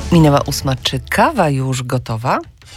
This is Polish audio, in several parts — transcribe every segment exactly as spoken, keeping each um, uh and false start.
Minęła ósma. Czy kawa już gotowa?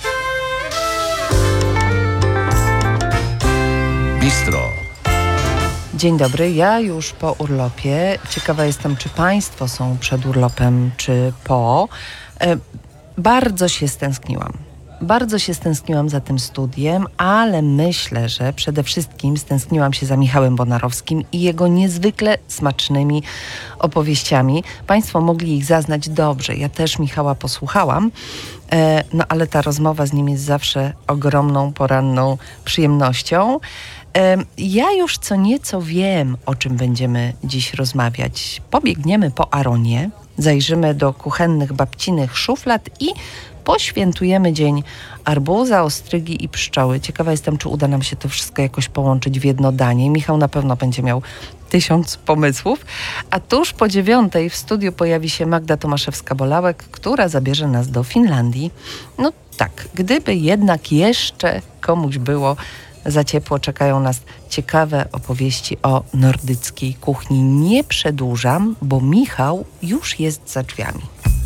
Bistro. Dzień dobry, ja już po urlopie. Ciekawa jestem, czy Państwo są przed urlopem, czy po. E, bardzo się stęskniłam. Bardzo się stęskniłam za tym studiem, ale myślę, że przede wszystkim stęskniłam się za Michałem Bonarowskim i jego niezwykle smacznymi opowieściami. Państwo mogli ich zaznać dobrze. Ja też Michała posłuchałam, e, no ale ta rozmowa z nim jest zawsze ogromną, poranną przyjemnością. E, ja już co nieco wiem, o czym będziemy dziś rozmawiać. Pobiegniemy po Aronie, zajrzymy do kuchennych babcinych szuflad i poświętujemy dzień arbuza, ostrygi i pszczoły. Ciekawa jestem, czy uda nam się to wszystko jakoś połączyć w jedno danie. Michał na pewno będzie miał tysiąc pomysłów. A tuż po dziewiątej w studiu pojawi się Magda Tomaszewska-Bolałek, która zabierze nas do Finlandii. No tak, gdyby jednak jeszcze komuś było za ciepło, czekają nas ciekawe opowieści o nordyckiej kuchni. Nie przedłużam, bo Michał już jest za drzwiami.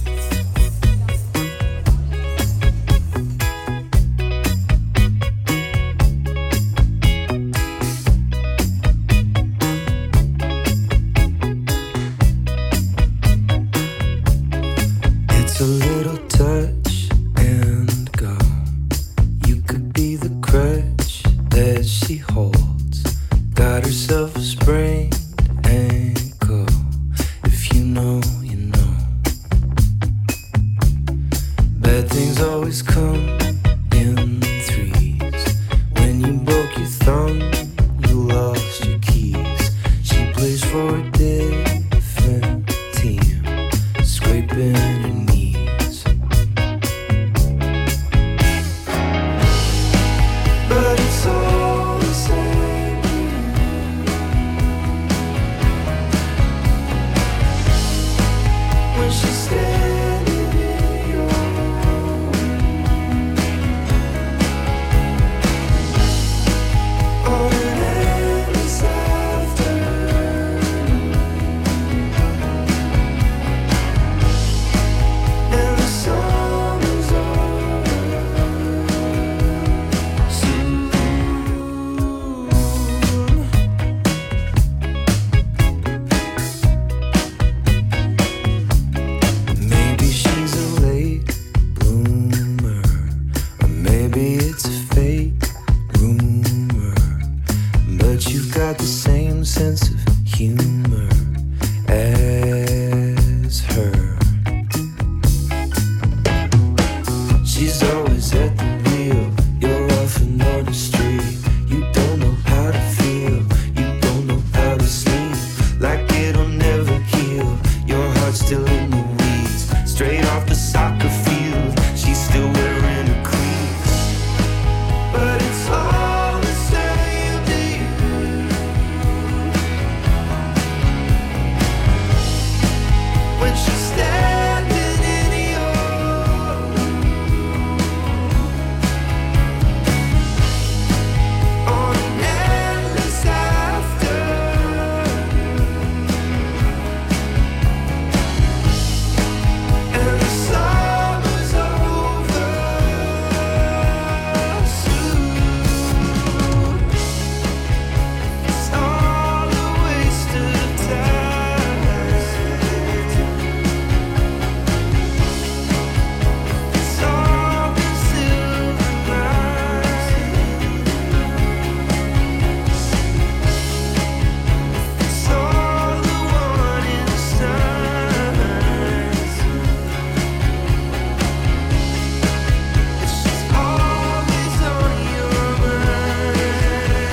It's a little touch and go. You could be the crutch that she holds. Got herself a sprained ankle. If you know, you know. Bad things always come in threes. When you broke your thumb, you lost your keys. She plays for a different team, scraping her knees. But it's all the same. When she's standing in your on an endless afternoon, and the summer's over soon. Maybe she's a late bloomer, or maybe it's a fake rumor, but you've got the same sense of humor as her. She's always at the wheel, you're often on the street. You don't know how to feel, you don't know how to sleep. Like it'll never heal, your heart's still in the weeds. Straight off the soccer field, she's still wearing her cleats. But it's all the same to you. When she's standing in your on an endless afternoon, and the summer's over soon. It's all a waste of time. It's all the silver linings. It's all the warning signs. It's just always on your mind.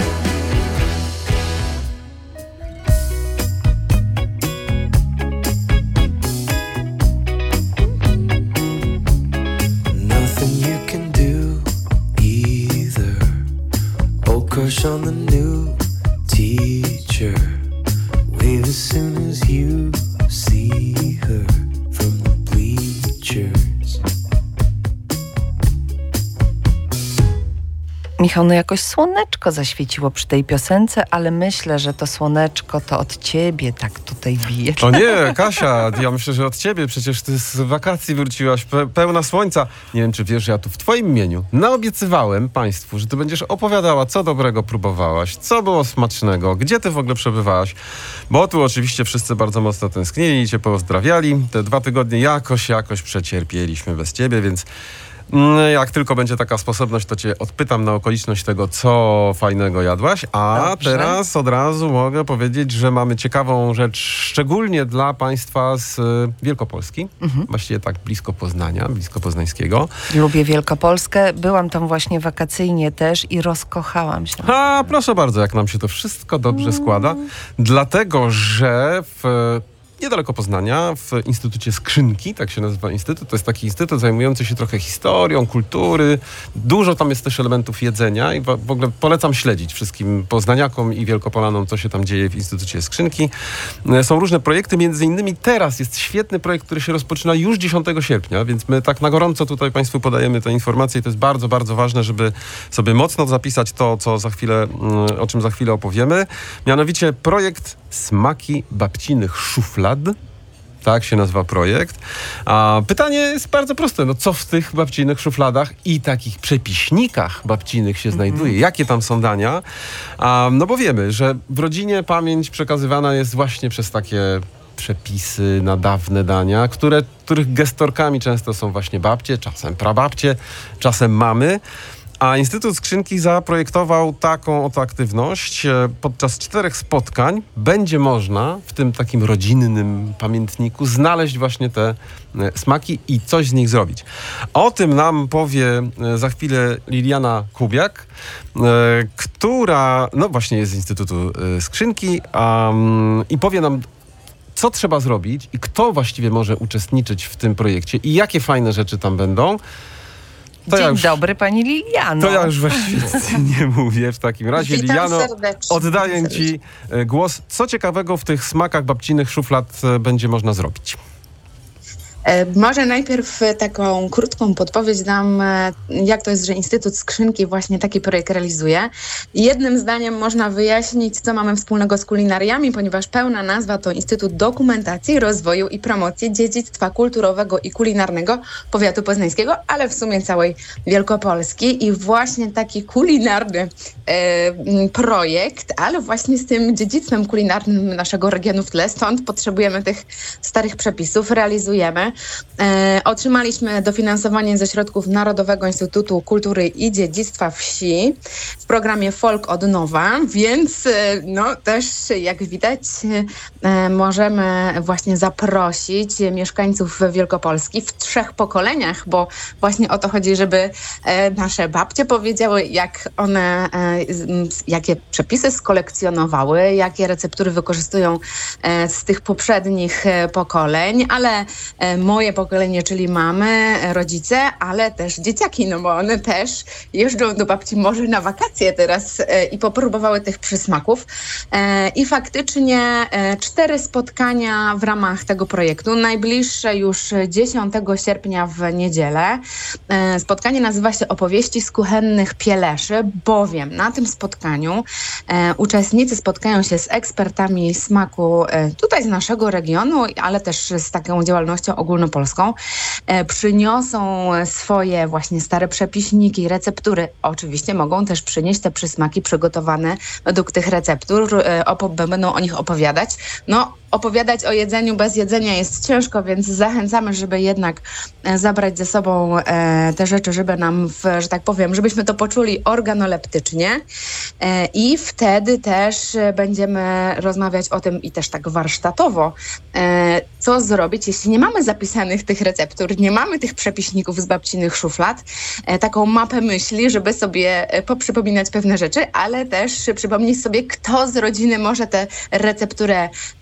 Nothing you can do either. Old crush on the new teacher. Wave as soon as you see her from the bleachers. Michał, no jakoś słoneczko zaświeciło przy tej piosence, ale myślę, że to słoneczko to od ciebie tak tutaj bije. To nie, Kasia, ja myślę, że od ciebie. Przecież ty z wakacji wróciłaś pe- pełna słońca. Nie wiem, czy wiesz, ja tu w twoim imieniu naobiecywałem państwu, że ty będziesz opowiadała, co dobrego próbowałaś, co było smacznego, gdzie ty w ogóle przebywałaś. Bo tu oczywiście wszyscy bardzo mocno tęsknili i cię pozdrawiali. Te dwa tygodnie jakoś, jakoś przecierpieliśmy bez ciebie, więc mm, jak tylko będzie taka sposobność, to cię odpytam na okoliczność tego, co fajnego jadłaś. A Dobrze. teraz od razu mogę powiedzieć, że mamy ciekawą rzecz, szczególnie dla państwa z y, Wielkopolski. Mhm. Właściwie tak blisko Poznania, blisko poznańskiego. Lubię Wielkopolskę, byłam tam właśnie wakacyjnie też i rozkochałam się. A proszę bardzo, jak nam się to wszystko dobrze składa. Dlatego, że w niedaleko Poznania, w Instytucie Skrzynki, tak się nazywa instytut. To jest taki instytut zajmujący się trochę historią, kultury. Dużo tam jest też elementów jedzenia i w w ogóle polecam śledzić wszystkim poznaniakom i wielkopolanom, co się tam dzieje w Instytucie Skrzynki. E, Są różne projekty, między innymi teraz jest świetny projekt, który się rozpoczyna już dziesiątego sierpnia, więc my tak na gorąco tutaj Państwu podajemy te informacje i to jest bardzo, bardzo ważne, żeby sobie mocno zapisać to, co za chwilę, mm, o czym za chwilę opowiemy. Mianowicie projekt Smaki babcinych szuflad. Tak się nazywa projekt. A pytanie jest bardzo proste. No co w tych babcinych szufladach i takich przepiśnikach babcinych się znajduje? Jakie tam są dania? A, no bo wiemy, że w rodzinie pamięć przekazywana jest właśnie przez takie przepisy na dawne dania, które, których gestorkami często są właśnie babcie, czasem prababcie, czasem mamy. A Instytut Skrzynki zaprojektował taką oto aktywność. E, Podczas czterech spotkań będzie można w tym takim rodzinnym pamiętniku znaleźć właśnie te e, smaki i coś z nich zrobić. O tym nam powie e, za chwilę Liliana Kubiak, e, która no właśnie jest z Instytutu e, Skrzynki um, i powie nam, co trzeba zrobić i kto właściwie może uczestniczyć w tym projekcie i jakie fajne rzeczy tam będą. To Dzień ja już, dobry, pani Liliano. To ja już właściwie nie mówię w takim razie. Witam Liliano, serdecznie. oddaję Witam ci e, głos. Co ciekawego w tych smakach babcinych szuflad e, będzie można zrobić? E, Może najpierw e, taką krótką podpowiedź dam, e, jak to jest, że Instytut Skrzynki właśnie taki projekt realizuje. Jednym zdaniem można wyjaśnić, co mamy wspólnego z kulinariami, ponieważ pełna nazwa to Instytut Dokumentacji, Rozwoju i Promocji Dziedzictwa Kulturowego i Kulinarnego Powiatu Poznańskiego, ale w sumie całej Wielkopolski. I właśnie taki kulinarny e, projekt, ale właśnie z tym dziedzictwem kulinarnym naszego regionu w tle, stąd potrzebujemy tych starych przepisów, realizujemy. E, otrzymaliśmy dofinansowanie ze środków Narodowego Instytutu Kultury i Dziedzictwa Wsi w programie Folk od Nowa, więc e, no też jak widać e, możemy właśnie zaprosić mieszkańców Wielkopolski w trzech pokoleniach, bo właśnie o to chodzi, żeby e, nasze babcie powiedziały, jak one, e, z, jakie przepisy skolekcjonowały, jakie receptury wykorzystują e, z tych poprzednich e, pokoleń, ale e, moje pokolenie, czyli mamy, rodzice, ale też dzieciaki, no bo one też jeżdżą do babci może na wakacje teraz e, i popróbowały tych przysmaków. E, I faktycznie e, cztery spotkania w ramach tego projektu. Najbliższe już dziesiątego sierpnia w niedzielę. E, spotkanie nazywa się Opowieści z kuchennych Pieleszy, bowiem na tym spotkaniu e, uczestnicy spotkają się z ekspertami smaku e, tutaj z naszego regionu, ale też z taką działalnością ogólnopolską. E, przyniosą swoje właśnie stare przepiśniki, receptury. Oczywiście mogą też przynieść te przysmaki przygotowane według tych receptur. E, opo- będą o nich opowiadać. No, opowiadać o jedzeniu bez jedzenia jest ciężko, więc zachęcamy, żeby jednak e, zabrać ze sobą e, te rzeczy, żeby nam, w, że tak powiem, żebyśmy to poczuli organoleptycznie. E, I wtedy też e, będziemy rozmawiać o tym i też tak warsztatowo, e, co zrobić, jeśli nie mamy zapisanych tych receptur, nie mamy tych przepiśników z babcinych szuflad, e, taką mapę myśli, żeby sobie e, poprzypominać pewne rzeczy, ale też przypomnieć sobie, kto z rodziny może tę recepturę e, mieć.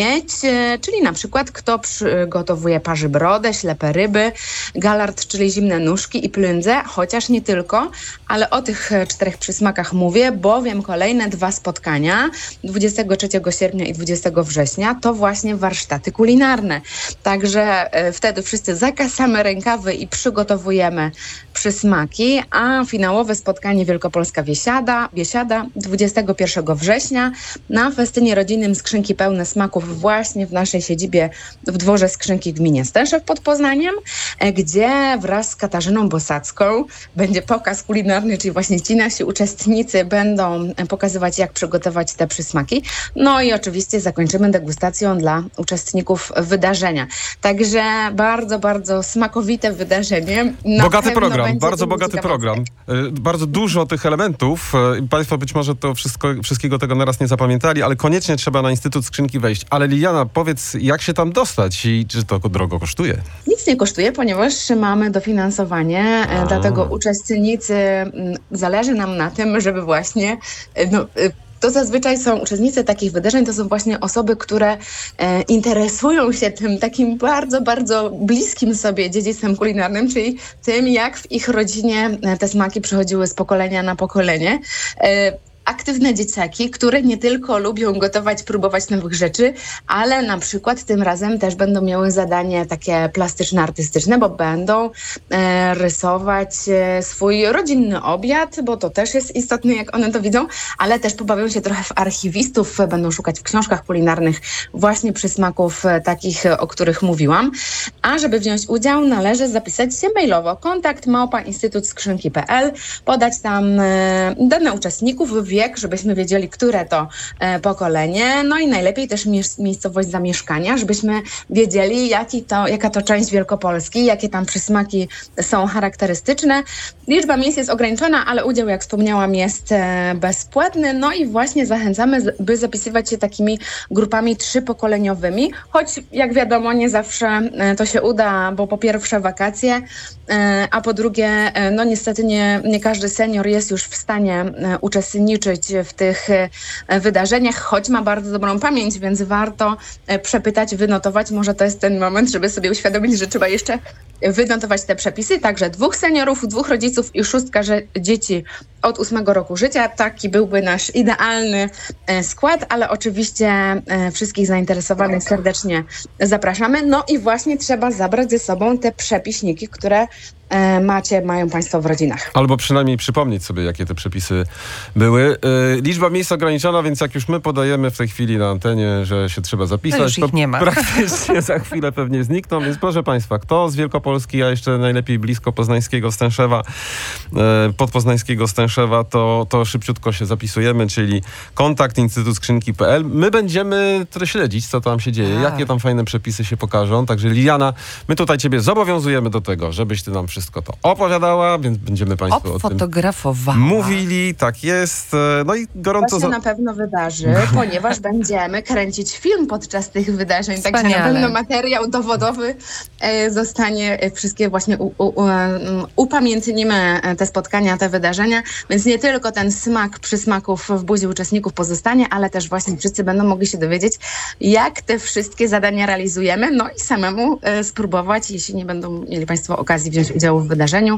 mieć, e, czyli na przykład kto przygotowuje parzy brodę, ślepe ryby, galard, czyli zimne nóżki i plędze, chociaż nie tylko, ale o tych e, czterech przysmakach mówię, bowiem kolejne dwa spotkania, dwudziestego trzeciego sierpnia i dwudziestego września, to właśnie warsztaty kulinarne. Także e, wtedy wszyscy zakasamy rękawy i przygotowujemy przysmaki, a finałowe spotkanie Wielkopolska Biesiada, Biesiada dwudziestego pierwszego września na festynie rodzinnym Skrzynki pełne smaków właśnie w naszej siedzibie w dworze Skrzynki w gminie Stęszew pod Poznaniem, e, gdzie wraz z Katarzyną Bosacką będzie pokaz kulinarny, czyli właśnie ci nasi uczestnicy będą e, pokazywać, jak przygotować te przysmaki. No i oczywiście zakończymy degustacją dla uczestników wydarzenia. Także bardzo, bardzo smakowite wydarzenie. Na Bogaty pewno program, będzie bardzo to bogaty ciekawe. program. Y, Bardzo dużo tych elementów. Y, Państwo być może to wszystko, wszystkiego tego naraz nie zapamiętali, ale koniecznie trzeba na Instytut Skrzynki wejść. Ale Liliana, powiedz, jak się tam dostać i czy to drogo kosztuje? Nic nie kosztuje, ponieważ mamy dofinansowanie, e, A. dlatego uczestnicy, m, zależy nam na tym, żeby właśnie, e, no, e, to zazwyczaj są uczestnicy takich wydarzeń, to są właśnie osoby, które e, interesują się tym takim bardzo, bardzo bliskim sobie dziedzictwem kulinarnym, czyli tym, jak w ich rodzinie e, te smaki przechodziły z pokolenia na pokolenie. E, Aktywne dzieciaki, które nie tylko lubią gotować, próbować nowych rzeczy, ale na przykład tym razem też będą miały zadanie takie plastyczne, artystyczne, bo będą e, rysować e, swój rodzinny obiad, bo to też jest istotne, jak one to widzą, ale też pobawią się trochę w archiwistów, będą szukać w książkach kulinarnych właśnie przysmaków e, takich, o których mówiłam. A żeby wziąć udział, należy zapisać się mailowo. Kontakt małpa instytut skrzynki kropka p l, podać tam e, dane uczestników, wiek, żebyśmy wiedzieli, które to e, pokolenie, no i najlepiej też mies- miejscowość zamieszkania, żebyśmy wiedzieli, jaki to, jaka to część Wielkopolski, jakie tam przysmaki są charakterystyczne. Liczba miejsc jest ograniczona, ale udział, jak wspomniałam, jest e, bezpłatny, no i właśnie zachęcamy, z- by zapisywać się takimi grupami trzypokoleniowymi, choć jak wiadomo, nie zawsze e, to się uda, bo po pierwsze wakacje, e, a po drugie, e, no niestety nie, nie każdy senior jest już w stanie e, uczestniczyć w tych e, wydarzeniach, choć ma bardzo dobrą pamięć, więc warto e, przepytać, wynotować. Może to jest ten moment, żeby sobie uświadomić, że trzeba jeszcze wynotować te przepisy. Także dwóch seniorów, dwóch rodziców i szóstka że dzieci od ósmego roku życia. Taki byłby nasz idealny e, skład, ale oczywiście e, wszystkich zainteresowanych serdecznie zapraszamy. No i właśnie trzeba zabrać ze sobą te przepiśniki, które e, macie, mają Państwo w rodzinach. Albo przynajmniej przypomnieć sobie, jakie te przepisy były. Y, liczba miejsc ograniczona, więc jak już my podajemy w tej chwili na antenie, że się trzeba zapisać, To już ich nie ma. praktycznie za chwilę pewnie znikną. Więc proszę Państwa, kto z Wielkopolski, a jeszcze najlepiej blisko poznańskiego Stęszewa, y, podpoznańskiego Stęszewa, to, to szybciutko się zapisujemy, czyli kontakt Instytut Skrzynki kropka p l. My będziemy to śledzić, co tam się dzieje, Tak. jakie tam fajne przepisy się pokażą. Także Liliana, my tutaj Ciebie zobowiązujemy do tego, żebyś Ty nam wszystko to opowiadała, więc będziemy Państwu o tym Odfotografowała. mówili, tak jest. E, No i To gorąco... się Za... na pewno wydarzy, ponieważ będziemy kręcić film podczas tych wydarzeń, także na Wspaniale. pewno materiał dowodowy e, zostanie, e, wszystkie właśnie u, u, u, um, upamiętnimy e, te spotkania, te wydarzenia, więc nie tylko ten smak przysmaków w buzi uczestników pozostanie, ale też właśnie wszyscy będą mogli się dowiedzieć, jak te wszystkie zadania realizujemy, no i samemu e, spróbować, jeśli nie będą mieli Państwo okazji wziąć udziału w wydarzeniu,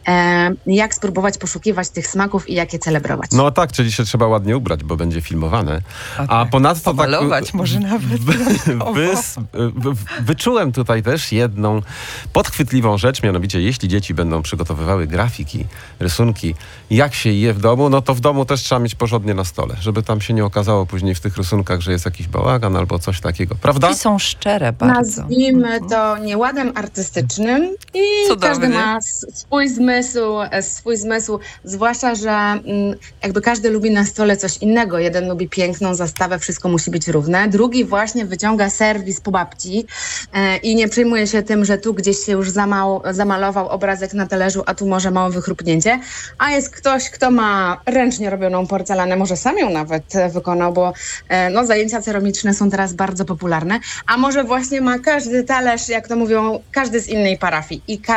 e, jak spróbować poszukiwać tych smaków i jak je celebrować. No tak, czyli się trzeba ładnie ubrać, bo będzie filmowane. A A tak. ponadto tak... Pomalować może nawet dodatkowo. Wys, wy, wyczułem tutaj też jedną podchwytliwą rzecz, mianowicie jeśli dzieci będą przygotowywały grafiki, rysunki, jak się je w domu, no to w domu też trzeba mieć porządnie na stole, żeby tam się nie okazało później w tych rysunkach, że jest jakiś bałagan albo coś takiego, prawda? I są szczere bardzo. Nazwijmy to nieładem artystycznym i Cudownie. każdy ma s- swój zmysł, e, swój zmysł, zwłaszcza, że mm, jakby każdy lubi na stole coś innego. Jeden lubi piękną zastawę, wszystko musi być równe. Drugi właśnie wyciąga serwis po babci e, i nie przejmuje się tym, że tu gdzieś się już zamał, zamalował obrazek na talerzu, a tu może małe wychrupnięcie. A jest ktoś, kto ma ręcznie robioną porcelanę, może sam ją nawet e, wykonał, bo e, no, zajęcia ceramiczne są teraz bardzo popularne. A może właśnie ma każdy talerz, jak to mówią, każdy z innej parafii i każdy rodzaj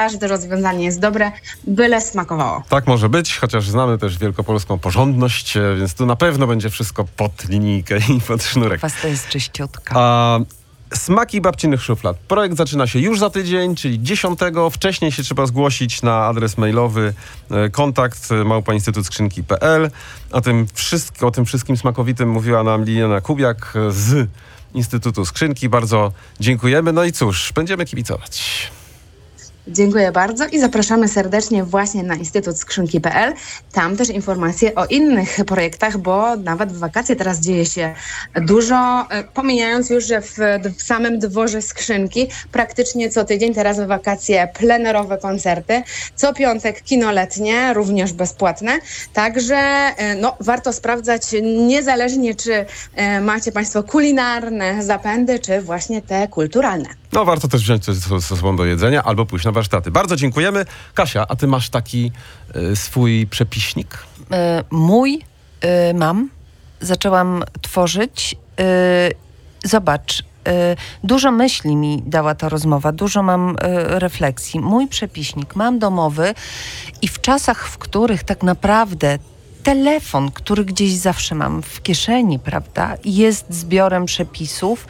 rozwiązanie jest dobre, byle smakowało. Tak może być, chociaż znamy też wielkopolską porządność, e, więc tu na pewno będzie wszystko pod linijkę i pod sznurek. Was to jest czyściutka. A smaki babcinych szuflad. Projekt zaczyna się już za tydzień, czyli dziesiątego. Wcześniej się trzeba zgłosić na adres mailowy e, kontakt e, małpa instytut skrzynki kropka p l. O tym, wszystko, o tym wszystkim smakowitym mówiła nam Liliana Kubiak e, z Instytutu Skrzynki. Bardzo dziękujemy. No i cóż, będziemy kibicować. Dziękuję bardzo i zapraszamy serdecznie właśnie na Instytut Skrzynki kropka p l. Tam też informacje o innych projektach, bo nawet w wakacje teraz dzieje się dużo. E, Pomijając już, że w, w samym dworze Skrzynki praktycznie co tydzień teraz w wakacje plenerowe koncerty. Co piątek kino letnie, również bezpłatne. Także e, no, warto sprawdzać niezależnie, czy e, macie Państwo kulinarne zapędy, czy właśnie te kulturalne. No warto też wziąć coś ze sobą do jedzenia albo pójść na warsztaty. Bardzo dziękujemy. Kasia, a ty masz taki e, swój przepiśnik? E, mój e, mam. Zaczęłam tworzyć. E, zobacz, e, dużo myśli mi dała ta rozmowa, dużo mam e, refleksji. Mój przepiśnik mam domowy i w czasach, w których tak naprawdę telefon, który gdzieś zawsze mam w kieszeni, prawda, jest zbiorem przepisów.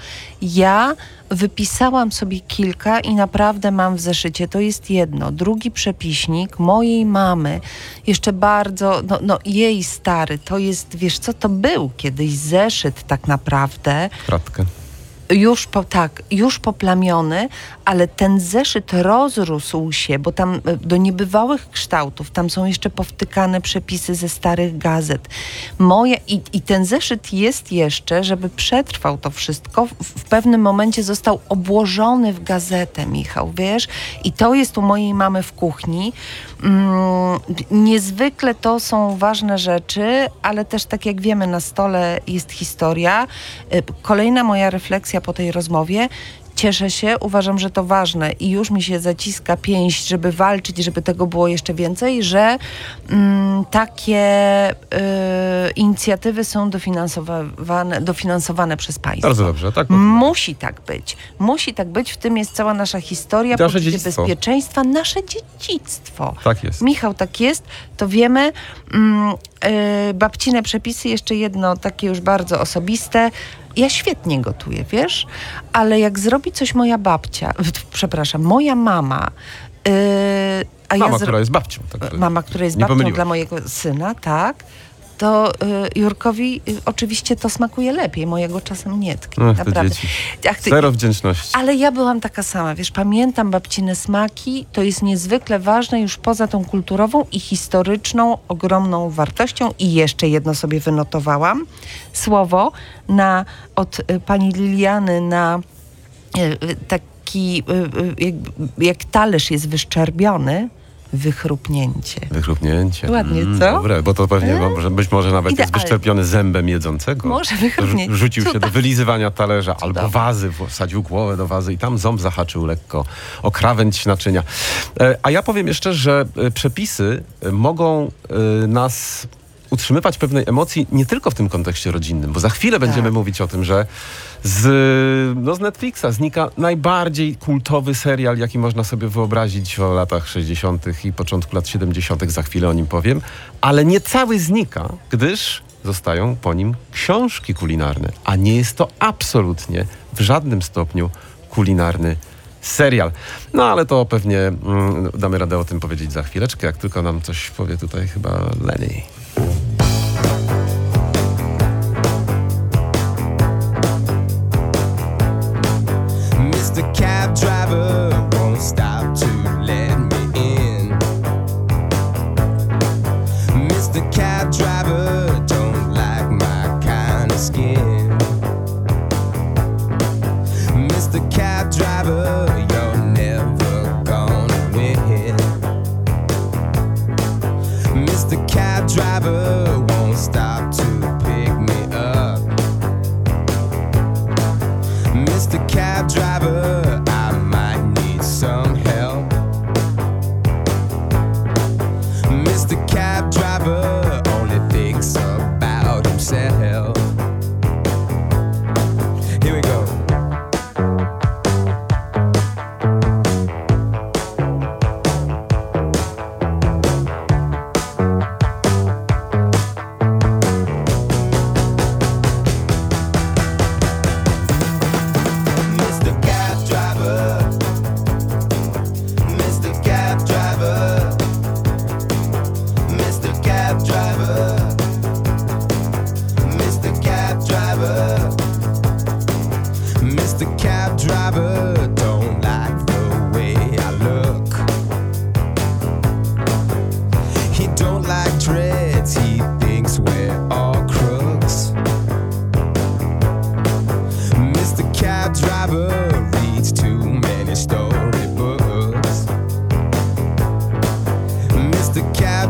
Ja wypisałam sobie kilka i naprawdę mam w zeszycie. To jest jedno. Drugi przepiśnik mojej mamy, jeszcze bardzo, no, no jej stary, to jest, wiesz co, to był kiedyś zeszyt tak naprawdę. Kratkę. Już po, tak, już poplamiony, ale ten zeszyt rozrósł się, bo tam e, do niebywałych kształtów, tam są jeszcze powtykane przepisy ze starych gazet. Moje, i, I ten zeszyt jest jeszcze, żeby przetrwał to wszystko, w, w pewnym momencie został obłożony w gazetę, Michał, wiesz? I to jest u mojej mamy w kuchni. Mm, niezwykle to są ważne rzeczy, ale też tak jak wiemy, na stole jest historia. E, Kolejna moja refleksja po tej rozmowie. Cieszę się, uważam, że to wane i już mi się zaciska pięść, żeby walczyć, żeby tego było jeszcze więcej, że mm, takie y, inicjatywy są dofinansowane, dofinansowane przez państwo. Bardzo dobrze, tak? Musi tak być. Musi tak być. W tym jest cała nasza historia, Nasze poczucie dziedzictwo. bezpieczeństwa, nasze dziedzictwo. Tak jest. Michał, tak jest, to wiemy. Mm, y, babcine przepisy, jeszcze jedno takie już bardzo osobiste. Ja świetnie gotuję, wiesz? Ale jak zrobi coś moja babcia, przepraszam, moja mama, yy, a Mama, ja zro- która jest babcią. Tak, mama, która jest nie babcią pomyliłem. dla mojego syna, tak, to y, Jurkowi y, oczywiście to smakuje lepiej, mojego czasem nie tknie, Ach, te naprawdę. dzieci. Ach, ty, Zero wdzięczności. ale ja byłam taka sama, wiesz, pamiętam babcine smaki, to jest niezwykle ważne już poza tą kulturową i historyczną, ogromną wartością. I jeszcze jedno sobie wynotowałam, słowo na, od y, pani Liliany na y, y, taki, y, y, jak, jak talerz jest wyszczerbiony, wychrupnięcie. Wychrupnięcie. Ładnie, Mm, co? Dobre, bo to pewnie może, być może nawet jest Idealnie. wyszczerpiony zębem jedzącego. Może wychrupnięcie. Rzu- Rzucił się do Cuda. wylizywania talerza albo Cudowne. wazy, wsadził głowę do wazy i tam ząb zahaczył lekko o krawędź naczynia. E, A ja powiem jeszcze, że e, przepisy e, mogą e, nas utrzymywać pewnej emocji nie tylko w tym kontekście rodzinnym, bo za chwilę będziemy Tak. mówić o tym, że z, no z Netflixa znika najbardziej kultowy serial, jaki można sobie wyobrazić o latach sześćdziesiątych i początku lat siedemdziesiątych. Za chwilę o nim powiem. Ale nie cały znika, gdyż zostają po nim książki kulinarne, a nie jest to absolutnie w żadnym stopniu kulinarny serial. No ale to pewnie mm, damy radę o tym powiedzieć za chwileczkę, jak tylko nam coś powie tutaj chyba Lenny. Mister Cab Driver won't stop to let me in. Mister Cab Driver don't like my kind of skin. Mister Cab Driver, you're never gonna win. Mister Cab Driver won't stop to pick me up. Mister Cab Driver, I might need some help. Mister Cab Driver only thinks about himself. Here we go.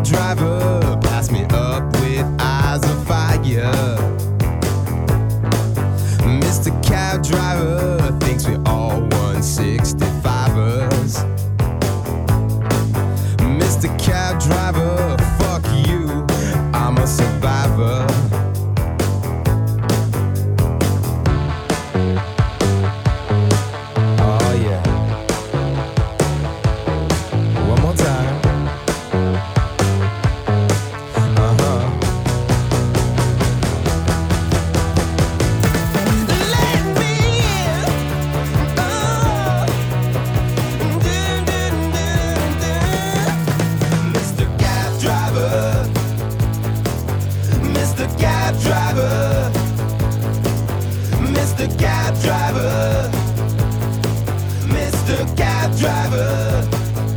driver passed me up with eyes of fire. Mister Cab driver thinks we all one sixty-fivers. Mister Cab driver, fuck you, I'm a survivor. Oh yeah. One more time. Uh-huh. Let me in. Oh. Dun, dun, dun, dun. Mister Cab driver. Mister Cab driver. Mister Cab driver. Mister Cab driver.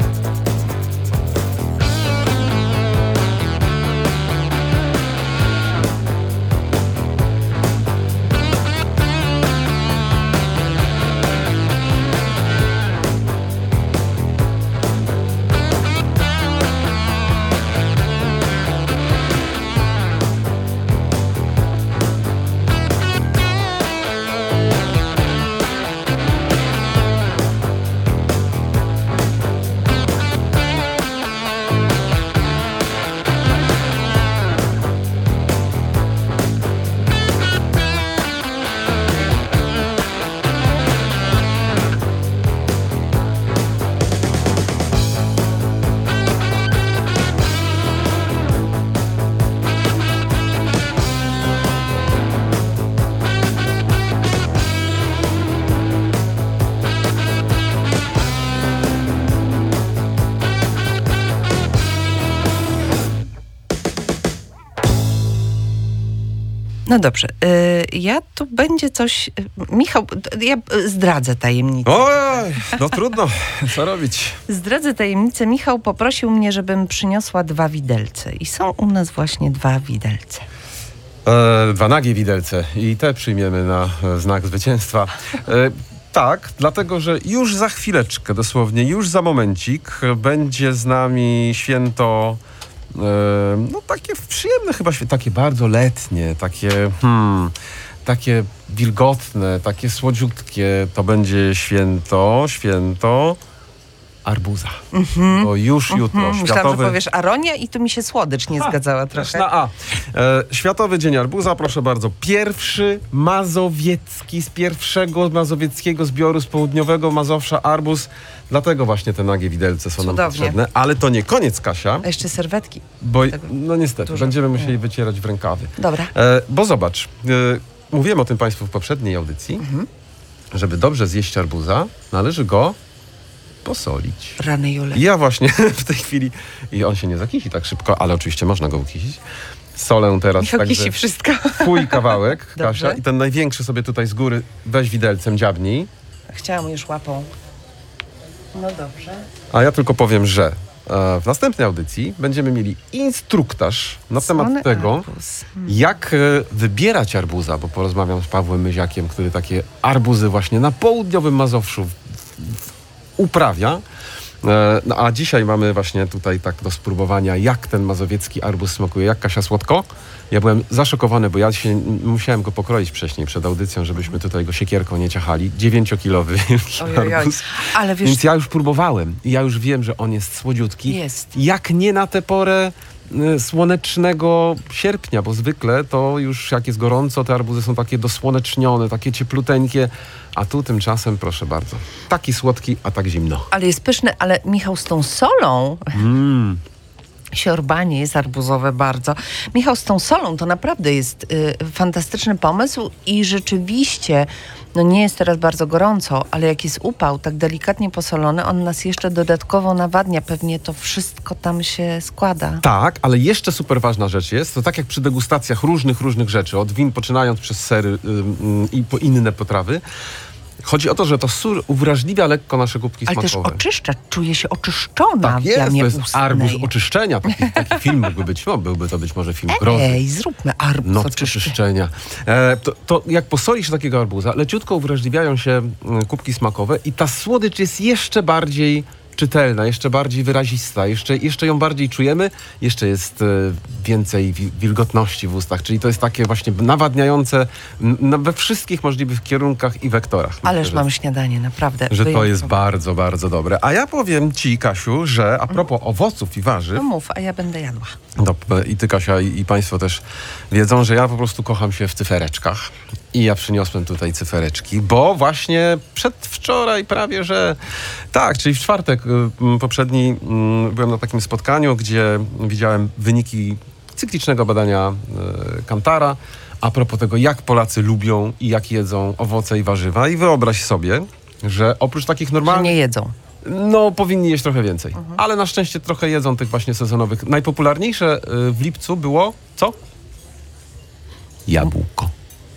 No dobrze, y, ja tu będzie coś... y, Michał, d- ja y, zdradzę tajemnicę. Oj, no trudno, co robić? Zdradzę tajemnicę. Michał poprosił mnie, żebym przyniosła dwa widelce. I są u nas właśnie dwa widelce. E, dwa nagie widelce i te przyjmiemy na e, znak zwycięstwa. E, tak, dlatego, że już za chwileczkę, dosłownie już za momencik e, będzie z nami święto, e, no takie przyjemne chyba, świe- takie bardzo letnie, takie, hmm, takie wilgotne, takie słodziutkie. To będzie święto, święto arbuza. Bo już jutro, Hmm, myślałam, światowy... że powiesz Aronia i tu mi się słodycz nie zgadzała Też trochę. na A. E, Światowy Dzień Arbuza, proszę bardzo. Pierwszy mazowiecki, z pierwszego mazowieckiego zbioru z południowego Mazowsza arbuz. Dlatego właśnie te nagie widelce są nam Cudownie. potrzebne. Ale to nie koniec, Kasia, A jeszcze serwetki. bo Tego no niestety, dużo. będziemy musieli wycierać w rękawy. Dobra. E, bo zobacz, e, mówiłem o tym Państwu w poprzedniej audycji, Mhm. żeby dobrze zjeść arbuza, należy go posolić. Rany Jule. I ja właśnie w tej chwili, i on się nie zakisi tak szybko, ale oczywiście można go ukisić. Solę teraz Michał także kisi wszystko. twój kawałek, Dobrze. Kasia, i ten największy sobie tutaj z góry weź widelcem, dziabnij. Chciałam już łapą. No dobrze. A ja tylko powiem, że e, w następnej audycji będziemy mieli instruktaż na temat Słony tego, arbuz. jak e, wybierać arbuza, bo porozmawiam z Pawłem Myziakiem, który takie arbuzy właśnie na południowym Mazowszu w, w, uprawia. E, no a dzisiaj mamy właśnie tutaj tak do spróbowania, jak ten mazowiecki arbuz smakuje. Jak, Kasia, słodko? Ja byłem zaszokowany, bo ja się n- musiałem go pokroić wcześniej przed audycją, żebyśmy tutaj go siekierką nie ciachali. Dziewięciokilowy wielki Ojojoj. arbuz. Ale wiesz, Więc ja już próbowałem i ja już wiem, że on jest słodziutki. Jest. Jak nie na tę porę y, słonecznego sierpnia, bo zwykle to już jak jest gorąco, te arbuzy są takie dosłonecznione, takie ciepluteńkie, a tu tymczasem, proszę bardzo, taki słodki, a tak zimno. ale jest pyszny, ale Michał z tą solą... Mm. Siorbanie jest arbuzowe bardzo. Michał, z tą solą to naprawdę jest y, fantastyczny pomysł i rzeczywiście, no nie jest teraz bardzo gorąco, ale jak jest upał, tak delikatnie posolony, on nas jeszcze dodatkowo nawadnia. Pewnie to wszystko tam się składa. Tak, ale jeszcze super ważna rzecz jest, to tak jak przy degustacjach różnych, różnych rzeczy, od win poczynając przez sery y, y, i po inne potrawy, chodzi o to, że to sól uwrażliwia lekko nasze kubki Ale też smakowe. oczyszcza, czuje się oczyszczona Tak w jest, jamie to jest ustnej. arbuz oczyszczenia. Taki, taki film mógłby być, no, byłby to być może film grozy. Ej, zróbmy arbuz Noc oczyszczenia. oczyszczenia. E, to, to jak posolisz takiego arbuza, leciutko uwrażliwiają się mm, kubki smakowe i ta słodycz jest jeszcze bardziej czytelna, jeszcze bardziej wyrazista, jeszcze, jeszcze ją bardziej czujemy, jeszcze jest e, więcej wi- wilgotności w ustach, czyli to jest takie właśnie nawadniające m, na, we wszystkich możliwych kierunkach i wektorach. Myślę, Ależ że- mam śniadanie, naprawdę. że to wyjątkowe. jest bardzo, bardzo dobre. A ja powiem ci, Kasiu, że a propos owoców i warzyw, No mów, a ja będę jadła. no, i ty, Kasia, i, i państwo też wiedzą, że ja po prostu kocham się w cyfereczkach. I ja przyniosłem tutaj cyfereczki, bo właśnie przedwczoraj prawie, że tak, czyli w czwartek y, m, poprzedni y, byłem na takim spotkaniu, gdzie widziałem wyniki cyklicznego badania y, Kantara a propos tego, jak Polacy lubią i jak jedzą owoce i warzywa. I wyobraź sobie, że oprócz takich Że normalnych... nie jedzą. No, powinni jeść trochę więcej. Ale na szczęście trochę jedzą tych właśnie sezonowych. Najpopularniejsze y, w lipcu było co? Jabłko.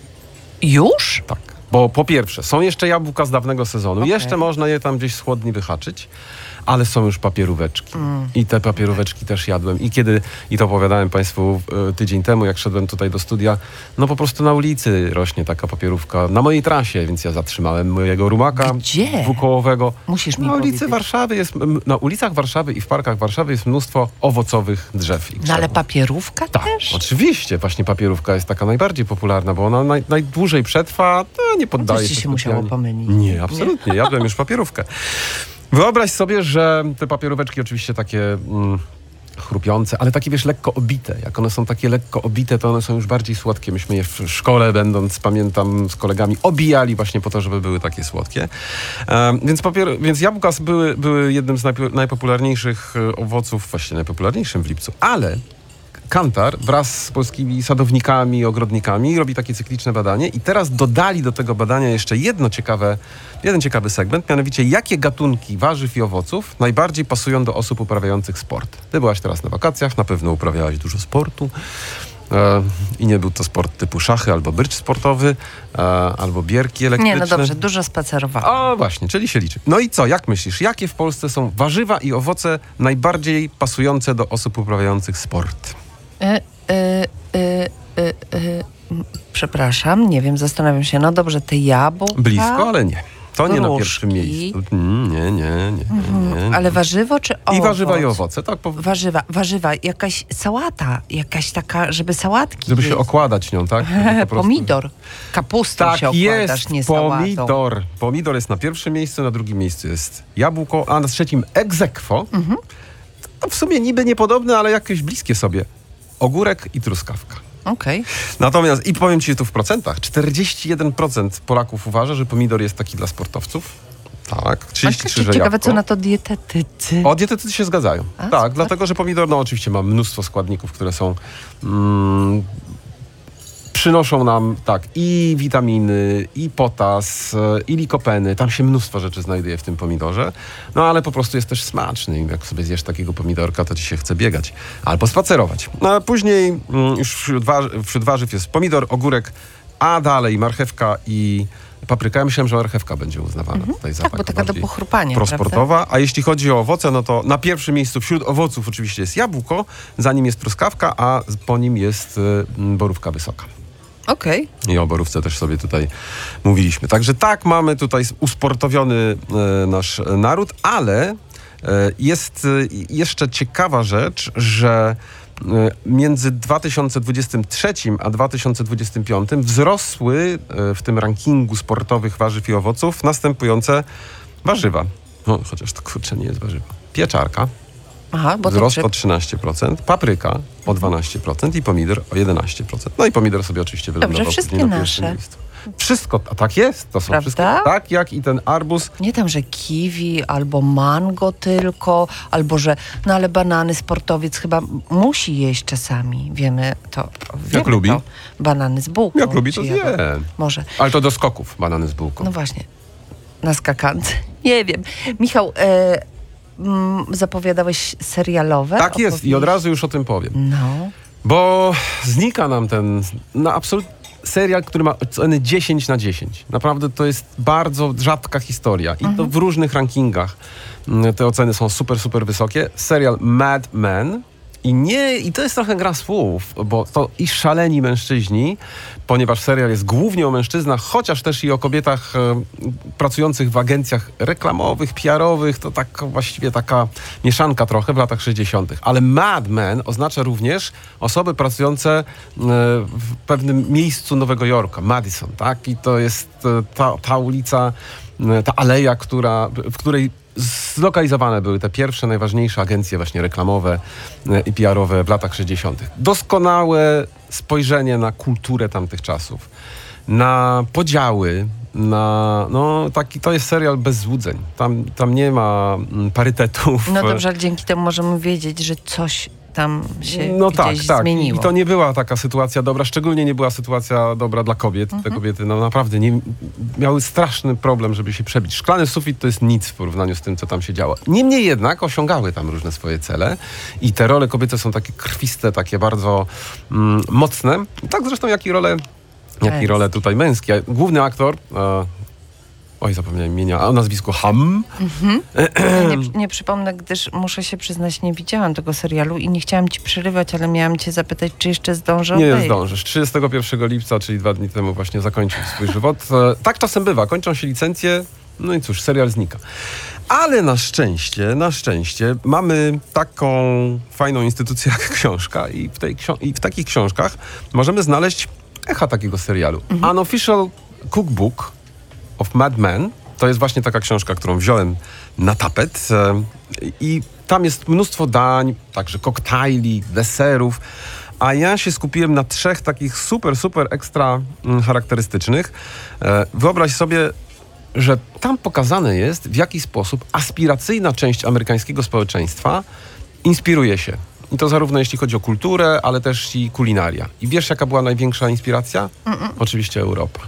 Już? Tak. Bo po pierwsze, są jeszcze jabłka z dawnego sezonu. Okej. Jeszcze można je tam gdzieś z chłodni wyhaczyć, ale są już papieróweczki. I te papieróweczki też jadłem. I kiedy, i to opowiadałem Państwu y, tydzień temu, jak szedłem tutaj do studia, no po prostu na ulicy rośnie taka papierówka. Na mojej trasie, więc ja zatrzymałem mojego rumaka Gdzie? dwukołowego. Musisz mi Na ulicy powiedzieć. Warszawy jest, m, na ulicach Warszawy i w parkach Warszawy jest mnóstwo owocowych drzew i No ale krzewów. papierówka Tak, też? oczywiście. Właśnie papierówka jest taka najbardziej popularna, bo ona naj, najdłużej przetrwa, to nie poddaje Coś ci się musiało specjalnie. pomylić. Nie, absolutnie. Jadłem już papierówkę. Wyobraź sobie, że te papieróweczki oczywiście takie mm, chrupiące, ale takie, wiesz, lekko obite. Jak one są takie lekko obite, to one są już bardziej słodkie. Myśmy je w szkole, będąc, pamiętam, z kolegami, obijali właśnie po to, żeby były takie słodkie. E, więc, papier, więc jabłka były, były jednym z najpo, najpopularniejszych e, owoców, właściwie najpopularniejszym w lipcu, ale Kantar wraz z polskimi sadownikami, ogrodnikami robi takie cykliczne badanie i teraz dodali do tego badania jeszcze jedno ciekawe, jeden ciekawy segment, mianowicie jakie gatunki warzyw i owoców najbardziej pasują do osób uprawiających sport. Ty byłaś teraz na wakacjach, na pewno uprawiałaś dużo sportu e, i nie był to sport typu szachy albo brydż sportowy, e, albo bierki elektryczne. Nie, no dobrze, dużo spacerowałam. O, właśnie, czyli się liczy. No i co, jak myślisz, jakie w Polsce są warzywa i owoce najbardziej pasujące do osób uprawiających sport? Y, y, y, y, y, m, przepraszam, nie wiem, zastanawiam się. No dobrze, te jabłka. Blisko, ale nie. To nie na Gruszki. pierwszym miejscu. Mm, Nie, nie, nie. nie, nie. Ale warzywo czy owoc? I warzywa i owoce, tak? Po, Warzywa, warzywa, jakaś sałata, jakaś taka, żeby sałatki żeby się jeść. okładać nią, tak? Żeby po prostu- Pomidor. Kapustą Tak się okładasz, jest, nie sałatą. pomidor. Pomidor jest na pierwszym miejscu, na drugim miejscu jest jabłko, a na trzecim ex aequo. Mhm. To w sumie niby niepodobne, ale jakieś bliskie sobie. Ogórek i truskawka. Okej. Natomiast, i powiem ci tu w procentach, czterdzieści jeden procent Polaków uważa, że pomidor jest taki dla sportowców. Tak, trzydzieści trzy, że Ciekawe, jabłko. co na to dietetycy. O, dietetycy się zgadzają. A, tak, super. dlatego, że pomidor, no oczywiście ma mnóstwo składników, które są... Mm, przynoszą nam, tak, i witaminy, i potas, e, i likopeny. Tam się mnóstwo rzeczy znajduje w tym pomidorze. No, ale po prostu jest też smaczny. I jak sobie zjesz takiego pomidorka, to ci się chce biegać. Albo spacerować. No, a później mm, już wśród, warzyw, wśród warzyw jest pomidor, ogórek, a dalej marchewka i papryka. Ja myślałem, że marchewka będzie uznawana tutaj za Tak, bo taką taka do bardziej pochrupania, prosportowa. A jeśli chodzi o owoce, no to na pierwszym miejscu wśród owoców oczywiście jest jabłko, za nim jest truskawka, a po nim jest y, m, borówka wysoka. Okej. I o borówce też sobie tutaj mówiliśmy. Także tak, mamy tutaj usportowiony e, nasz naród, ale e, jest e, jeszcze ciekawa rzecz, że e, między dwa tysiące dwudziestym trzecim a dwa tysiące dwudziestym piątym wzrosły e, w tym rankingu sportowych warzyw i owoców następujące warzywa. No, chociaż to kurczę nie jest warzywa. Pieczarka, Aha, bo to wzrost przy... o trzynaście procent, papryka o dwanaście procent i pomidor o jedenaście procent. No i pomidor sobie oczywiście wylądował wszystkie później na pierwszym nasze. miejscu. Wszystko, a tak jest, to są Prawda? wszystkie, tak jak i ten arbuz. Nie tam, że kiwi albo mango tylko, albo że, no ale banany sportowiec chyba musi jeść czasami. Wiemy to. Wiemy lubi? To. Banany z bułką. Jak lubi, to czy zje. jabłko. Może. Ale to do skoków, banany z bułką. No właśnie. Na skakance. Nie wiem. Michał, e, mm, zapowiadałeś serialowe? tak jest i od opowieści? razu już o tym powiem. No. Bo znika nam ten, no absolutnie, serial, który ma oceny dziesięć na dziesięć. Naprawdę to jest bardzo rzadka historia i to w różnych rankingach mm, te oceny są super, super wysokie. Serial Mad Men I nie, i to jest trochę gra słów, bo to i szaleni mężczyźni, ponieważ serial jest głównie o mężczyznach, chociaż też i o kobietach e, pracujących w agencjach reklamowych, P R-owych, to tak właściwie taka mieszanka trochę w latach sześćdziesiątych. Ale Mad Men oznacza również osoby pracujące e, w pewnym miejscu Nowego Jorku, Madison, tak? I to jest e, ta, ta ulica, e, ta aleja, która, w której zlokalizowane były te pierwsze, najważniejsze agencje właśnie reklamowe e, i P R-owe w latach sześćdziesiątych. Doskonałe spojrzenie na kulturę tamtych czasów, na podziały, na, no taki, to jest serial bez złudzeń. Tam, tam nie ma mm, parytetów. No dobrze, ale dzięki temu możemy wiedzieć, że coś tam się No tak, gdzieś tak. zmieniło. I to nie była taka sytuacja dobra, szczególnie nie była sytuacja dobra dla kobiet. Mhm. Te kobiety no naprawdę nie, miały straszny problem, żeby się przebić. Szklany sufit to jest nic w porównaniu z tym, co tam się działo. Niemniej jednak osiągały tam różne swoje cele i te role kobiece są takie krwiste, takie bardzo mm, mocne. Tak zresztą jak i role, jak i Męskie. role tutaj męskie. Główny aktor... E, oj, zapomniałem imienia, a o nazwisku Hamm. Ja nie, nie przypomnę, gdyż muszę się przyznać, nie widziałam tego serialu i nie chciałam ci przerywać, ale miałam cię zapytać, czy jeszcze zdążę Nie obejrzeć. zdążysz. trzydziestego pierwszego lipca, czyli dwa dni temu właśnie zakończył swój żywot. E, Tak czasem bywa. Kończą się licencje, no i cóż, serial znika. Ale na szczęście, na szczęście mamy taką fajną instytucję jak książka i w, tej ksio- i w takich książkach możemy znaleźć echa takiego serialu. Unofficial Cookbook of Mad Men to jest właśnie taka książka, którą wziąłem na tapet e, i tam jest mnóstwo dań, także koktajli, deserów, a ja się skupiłem na trzech takich super, super ekstra mm, charakterystycznych. E, wyobraź sobie, że tam pokazane jest, w jaki sposób aspiracyjna część amerykańskiego społeczeństwa inspiruje się. I to zarówno jeśli chodzi o kulturę, ale też i kulinaria. I wiesz, jaka była największa inspiracja? Oczywiście Europa.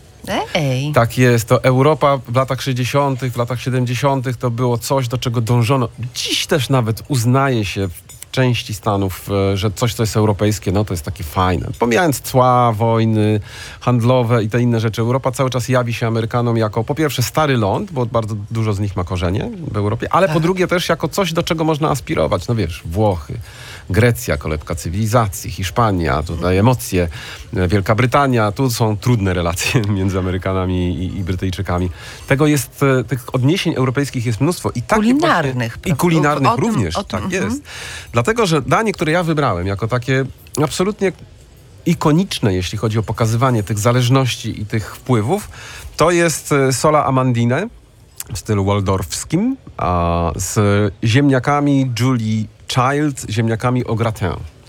Ej, Tak jest, to Europa w latach sześćdziesiątych, w latach siedemdziesiątych to było coś, do czego dążono. Dziś też nawet uznaje się w części Stanów, e, że coś, co jest europejskie, no to jest takie fajne. Pomijając cła, wojny handlowe i te inne rzeczy, Europa cały czas jawi się Amerykanom jako po pierwsze stary ląd, bo bardzo dużo z nich ma korzenie w Europie, ale po drugie też jako coś, do czego można aspirować. No wiesz, Włochy, Grecja, kolebka cywilizacji, Hiszpania, tutaj emocje, e, Wielka Brytania, tu są trudne relacje między Amerykanami i, i Brytyjczykami. Tego jest, e, tych odniesień europejskich jest mnóstwo. I takie Kulinarnych, właśnie, I prawda? kulinarnych O tym- również, o tym, tak mhm. jest. Dlatego, że danie, które ja wybrałem jako takie absolutnie ikoniczne, jeśli chodzi o pokazywanie tych zależności i tych wpływów, to jest e, sola amandine w stylu waldorfskim, a z ziemniakami Julie Child, ziemniakami au gratin.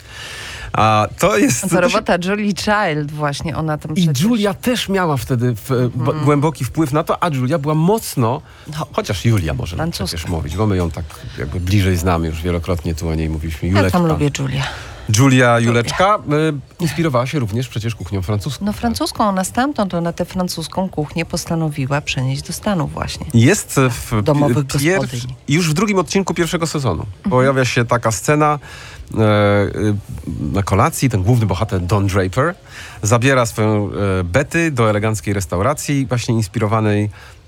A to jest... to to się- robota Julie Child właśnie, ona tam I przecież... Julia też miała wtedy w, b, głęboki wpływ na to, a Julia była mocno, No. chociaż Julia możemy Francuska. przecież mówić, bo my ją tak jakby bliżej znamy, już wielokrotnie tu o niej mówiliśmy. Ja Juleczka. tam lubię Julia. Julia Juleczka y, inspirowała się również przecież kuchnią francuską. No francuską, ona stamtąd, ona tę francuską kuchnię postanowiła przenieść do Stanów właśnie. Jest w Domowych pi- pier- gospodyń. już w drugim odcinku pierwszego sezonu pojawia się taka scena e, e, na kolacji. Ten główny bohater Don Draper zabiera swoją e, Betty do eleganckiej restauracji, właśnie inspirowanej e,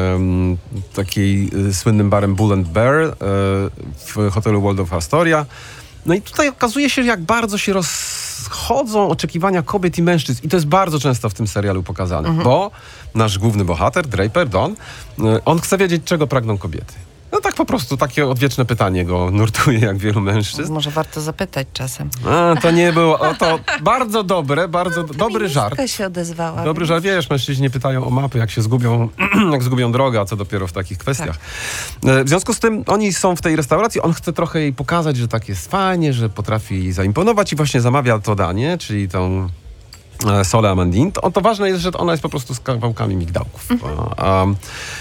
takiej e, słynnym barem Bull and Bear e, w hotelu Waldorf Astoria. No i tutaj okazuje się, jak bardzo się rozchodzą oczekiwania kobiet i mężczyzn. I to jest bardzo często w tym serialu pokazane, bo nasz główny bohater, Draper, Don, y, on chce wiedzieć, czego pragną kobiety. No tak po prostu, takie odwieczne pytanie go nurtuje, jak wielu mężczyzn. Może warto zapytać czasem. A, to nie było, o, to bardzo dobre, bardzo do, dobry żart. Feministka się odezwała. Dobry więc- żart, wiesz, mężczyźni pytają o mapy, jak się zgubią, jak zgubią drogę, a co dopiero w takich kwestiach. E, W związku z tym oni są w tej restauracji, on chce trochę jej pokazać, że tak jest fajnie, że potrafi zaimponować i właśnie zamawia to danie, czyli tą e, solę amandine. To, to ważne jest, że ona jest po prostu z kawałkami migdałków. A, um,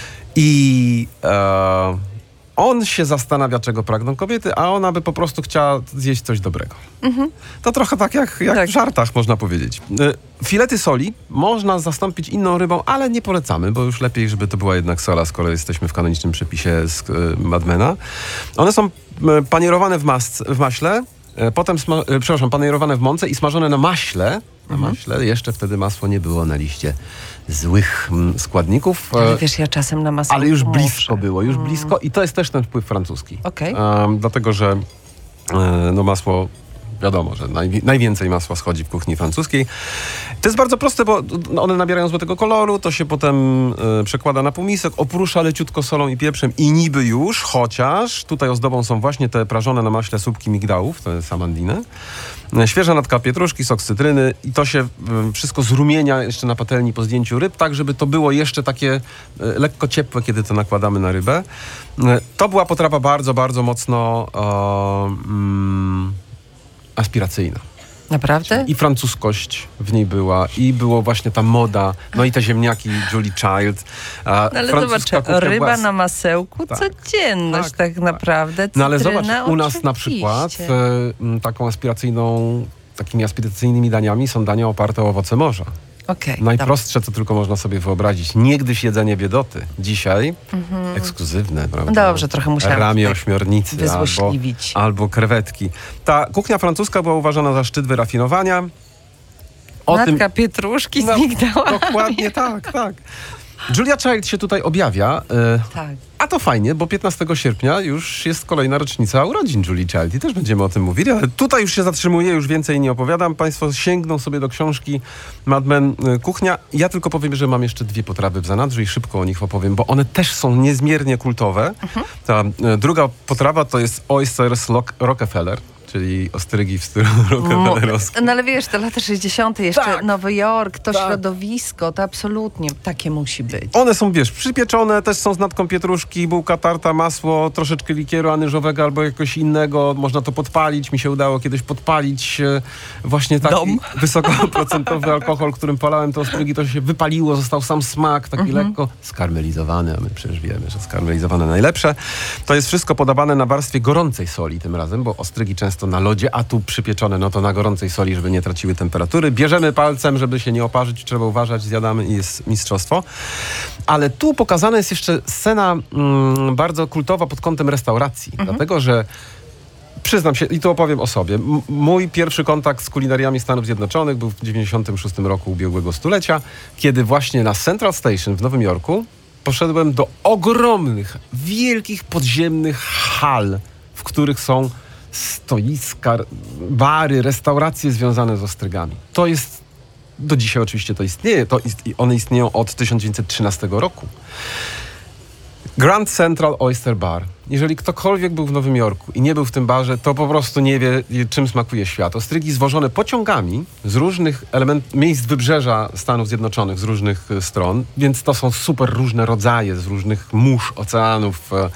I e, on się zastanawia, czego pragną kobiety, a ona by po prostu chciała zjeść coś dobrego. To trochę tak jak, jak Tak. w żartach, można powiedzieć. Y, Filety soli można zastąpić inną rybą, ale nie polecamy, bo już lepiej, żeby to była jednak sola, skoro jesteśmy w kanonicznym przepisie z y, Madmena. One są y, panierowane w, mas, w maśle, y, potem, sma- y, przepraszam, panierowane w mące i smażone na maśle. Na maśle. Jeszcze wtedy masło nie było na liście złych mm, składników. Ale e, wiesz, ja czasem na masę ale już blisko było, już blisko i to jest też ten wpływ francuski. Okej. Em, dlatego, że E, no masło, wiadomo, że naj, najwięcej masła schodzi w kuchni francuskiej. To jest bardzo proste, bo one nabierają złotego koloru, to się potem e, przekłada na półmisek, oprusza leciutko solą i pieprzem i niby już, chociaż tutaj ozdobą są właśnie te prażone na maśle słupki migdałów, to jest amandine. E, świeża natka pietruszki, sok z cytryny i to się e, wszystko zrumienia jeszcze na patelni po zdjęciu ryb, tak żeby to było jeszcze takie e, lekko ciepłe, kiedy to nakładamy na rybę. E, to była potrawa bardzo, bardzo mocno e, mm, aspiracyjna. Naprawdę? I francuskość w niej była, i było właśnie ta moda, no i te ziemniaki Julie Child. A No ale francuska zobacz, kuchnia ryba była- na masełku, Tak. codzienność Tak, tak, tak. naprawdę. No ale Cytryna, zobacz, u nas na oczywiście. przykład e, m, taką aspiracyjną, takimi aspiracyjnymi daniami są dania oparte o owoce morza. Okej, Najprostsze, co tylko można sobie wyobrazić. Niegdyś jedzenie biedoty. Dzisiaj ekskluzywne, prawda? Dobrze, trochę musiałam Ramię tutaj ośmiornicy albo, wyzłośliwić. albo krewetki. Ta kuchnia francuska była uważana za szczyt wyrafinowania. O tym, Natka pietruszki No, z migdałami. dokładnie tak, tak. Julia Child się tutaj objawia, e, Tak. a to fajnie, bo piętnastego sierpnia już jest kolejna rocznica urodzin Julie Child i też będziemy o tym mówili, ale tutaj już się zatrzymuję, już więcej nie opowiadam. Państwo sięgną sobie do książki Mad Men e, Kuchnia. Ja tylko powiem, że mam jeszcze dwie potrawy w zanadrzu i szybko o nich opowiem, bo one też są niezmiernie kultowe. Ta e, druga potrawa to jest Oysters Lock- Rockefeller, czyli ostrygi w stylu rockefellerowskim. No ale wiesz, te lata sześćdziesiąte jeszcze Tak. Nowy Jork, to Tak. środowisko, to absolutnie takie musi być. One są, wiesz, przypieczone, też są z natką pietruszki, bułka tarta, masło, troszeczkę likieru anyżowego albo jakoś innego. Można to podpalić. Mi się udało kiedyś podpalić e, właśnie taki Dom. wysokoprocentowy alkohol, którym polałem te ostrygi. To się wypaliło, został sam smak, taki lekko skarmelizowany, a my przecież wiemy, że skarmelizowane najlepsze. To jest wszystko podawane na warstwie gorącej soli tym razem, bo ostrygi często na lodzie, a tu przypieczone, no to na gorącej soli, żeby nie traciły temperatury. Bierzemy palcem, żeby się nie oparzyć, trzeba uważać, zjadamy i jest mistrzostwo. Ale tu pokazana jest jeszcze scena mm, bardzo kultowa pod kątem restauracji, dlatego że przyznam się, i tu opowiem o sobie. M- mój pierwszy kontakt z kulinariami Stanów Zjednoczonych był w dziewięćdziesiątym szóstym roku ubiegłego stulecia, kiedy właśnie na Central Station w Nowym Jorku poszedłem do ogromnych, wielkich podziemnych hal, w których są stoiska, bary, restauracje związane z ostrygami. To jest, do dzisiaj oczywiście to istnieje, to ist, one istnieją od tysiąc dziewięćset trzynastego roku. Grand Central Oyster Bar. Jeżeli ktokolwiek był w Nowym Jorku i nie był w tym barze, to po prostu nie wie, czym smakuje świat. Ostrygi zwożone pociągami z różnych element, miejsc wybrzeża Stanów Zjednoczonych, z różnych e, stron, więc to są super różne rodzaje, z różnych mórz, oceanów. E,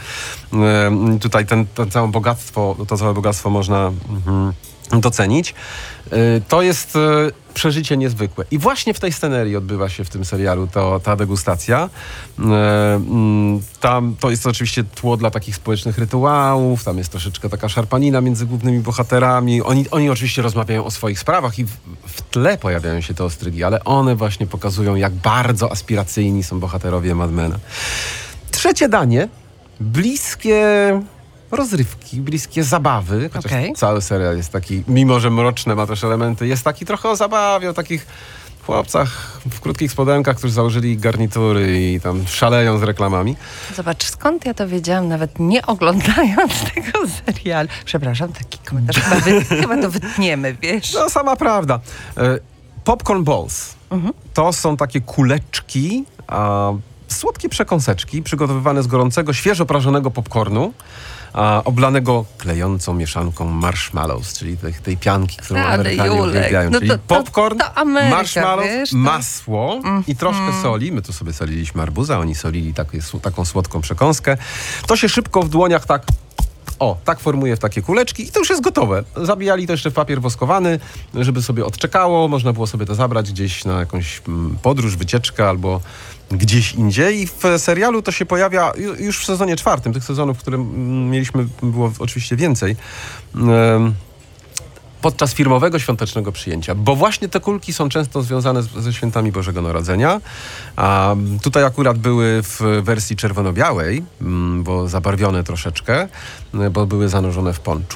e, tutaj ten, ten całe bogactwo, to całe bogactwo można mhm, docenić. E, to jest e, przeżycie niezwykłe. I właśnie w tej scenerii odbywa się w tym serialu to, ta degustacja. E, mm, tam to jest oczywiście tło dla takich społecznych rytuałów, tam jest troszeczkę taka szarpanina między głównymi bohaterami. Oni, oni oczywiście rozmawiają o swoich sprawach i w, w tle pojawiają się te ostrygi, ale one właśnie pokazują, jak bardzo aspiracyjni są bohaterowie Mad Mena. Trzecie danie, bliskie rozrywki, bliskie zabawy, chociaż Okej. cały serial jest taki, mimo że mroczne ma też elementy, jest taki trochę o zabawie, o takich chłopcach w krótkich spodenkach, którzy założyli garnitury i tam szaleją z reklamami. Zobacz, skąd ja to wiedziałam, nawet nie oglądając tego serialu. Przepraszam, taki komentarz. Chyba, wy, chyba to wytniemy, wiesz. No, sama prawda. E, Popcorn balls. To są takie kuleczki, a, słodkie przekąseczki przygotowywane z gorącego, świeżo prażonego popcornu, a, oblanego klejącą mieszanką marshmallows, czyli tej, tej pianki, którą Ale Amerykanie Julek, uwielbiają. no czyli to- to- popcorn, to Ameryka, marshmallows, wiesz, to- masło i troszkę soli. My tu sobie soliliśmy arbuza, oni solili takie, taką słodką przekąskę. To się szybko w dłoniach tak o, tak formuje w takie kuleczki i to już jest gotowe. Zabijali to jeszcze w papier woskowany, żeby sobie odczekało. Można było sobie to zabrać gdzieś na jakąś mm, podróż, wycieczkę albo gdzieś indziej. I w serialu to się pojawia ju- już w sezonie czwartym. Tych sezonów, które mm, mieliśmy, było oczywiście więcej. Em, podczas firmowego świątecznego przyjęcia, bo właśnie te kulki są często związane z, ze świętami Bożego Narodzenia. A tutaj akurat były w wersji czerwono-białej, mm, bo zabarwione troszeczkę, y, bo były zanurzone w ponczu.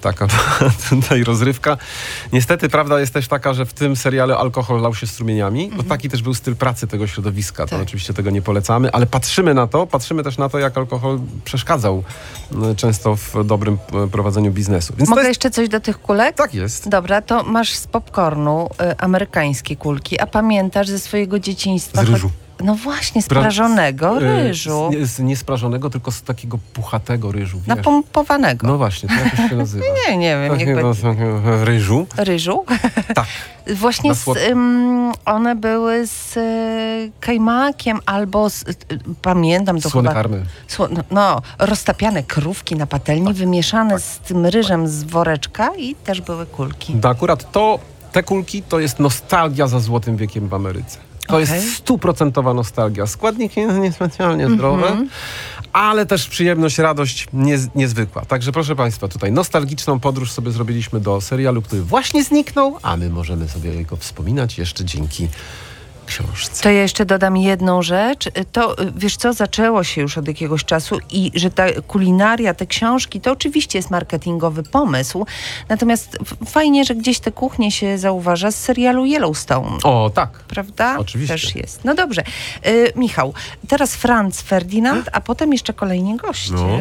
taka była tutaj rozrywka. Niestety prawda jest też taka, że w tym serialu alkohol lał się strumieniami, bo taki też był styl pracy tego środowiska. To Tak. oczywiście tego nie polecamy, ale patrzymy na to, patrzymy też na to, jak alkohol przeszkadzał e, często w dobrym e, prowadzeniu biznesu. Więc to Mogę jest, jeszcze coś do tych kulek? tak jest. Dobra, to masz z popcornu y, amerykańskie kulki, a pamiętasz ze swojego dzieciństwa? Z ryżu. Cho- No właśnie, z Pra- prażonego e, ryżu. Z, nie, z nie sprażonego, tylko z takiego puchatego ryżu, wiesz. Napompowanego. No właśnie, to jakoś się nazywa. Nie, nie wiem, Takiego, jakby takiego ryżu. ryżu. Tak. Właśnie Na z, słod- ym, one były z y, kajmakiem albo z, y, pamiętam to Słony chyba. karmel. Sło, no, no, roztapiane krówki na patelni, wymieszane z tym ryżem z woreczka i też były kulki. To akurat to, te kulki to jest nostalgia za Złotym Wiekiem w Ameryce. To Okej. jest stuprocentowa nostalgia. Składniki niespecjalnie zdrowe, Mhm. ale też przyjemność, radość niez, niezwykła. Także proszę Państwa, tutaj nostalgiczną podróż sobie zrobiliśmy do serialu, który właśnie zniknął, a my możemy sobie go wspominać jeszcze dzięki książce. To ja jeszcze dodam jedną rzecz. To, y, wiesz co, zaczęło się już od jakiegoś czasu i że ta kulinaria, te książki, to oczywiście jest marketingowy pomysł. Natomiast f- fajnie, że gdzieś te kuchnie się zauważa z serialu Yellowstone. O, tak. Prawda? Oczywiście. Też jest. No dobrze. Y, Michał, teraz Franz Ferdynand, a potem jeszcze kolejni goście. No.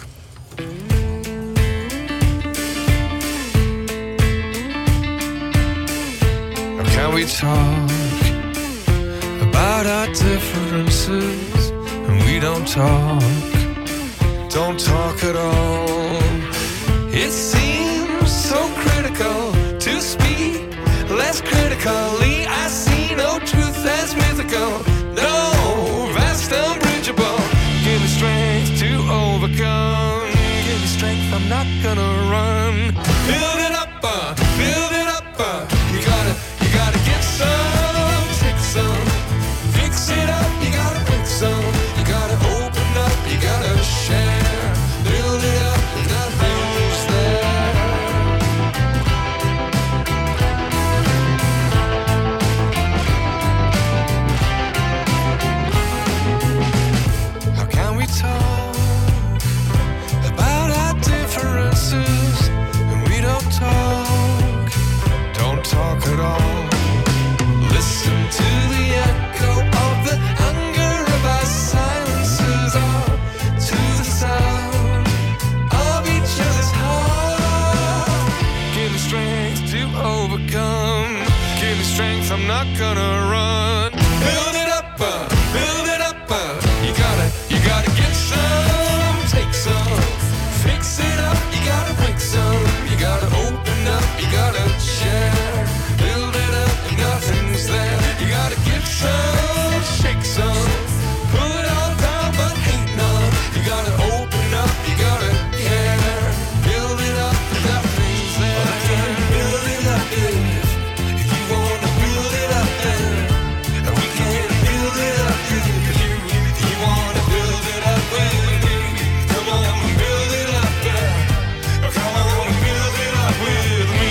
How can we talk about our differences and we don't talk, don't talk at all? It seems so critical to speak less critically. I see no truth as mythical, no vast unbridgeable. Give me strength to overcome, give me strength, I'm not gonna run. Build it up, uh, build it up, uh, you gotta, you gotta get some, take some, fix it up, you gotta break some, you gotta open up, you gotta share, build it up, nothing's there. How can we talk about our differences and we don't talk, don't talk at all? Listen to the echo of the hunger of our silences, or to the sound of each other's heart. Give me strength to overcome, give me strength, I'm not gonna run. Build it up, uh, build it up, uh, you gotta, you gotta get some, take some, fix it up, you gotta break some, you gotta open up, you gotta share, build it up, nothing's there, you gotta give some, shake some, pull it all down but hate none, you gotta open up, you gotta care, build it up, nothing's there. I can't build it up if, if you wanna build it up then, we can build it up if you, if you wanna build it up with me, come on build it up, yeah. Come on build it up with me.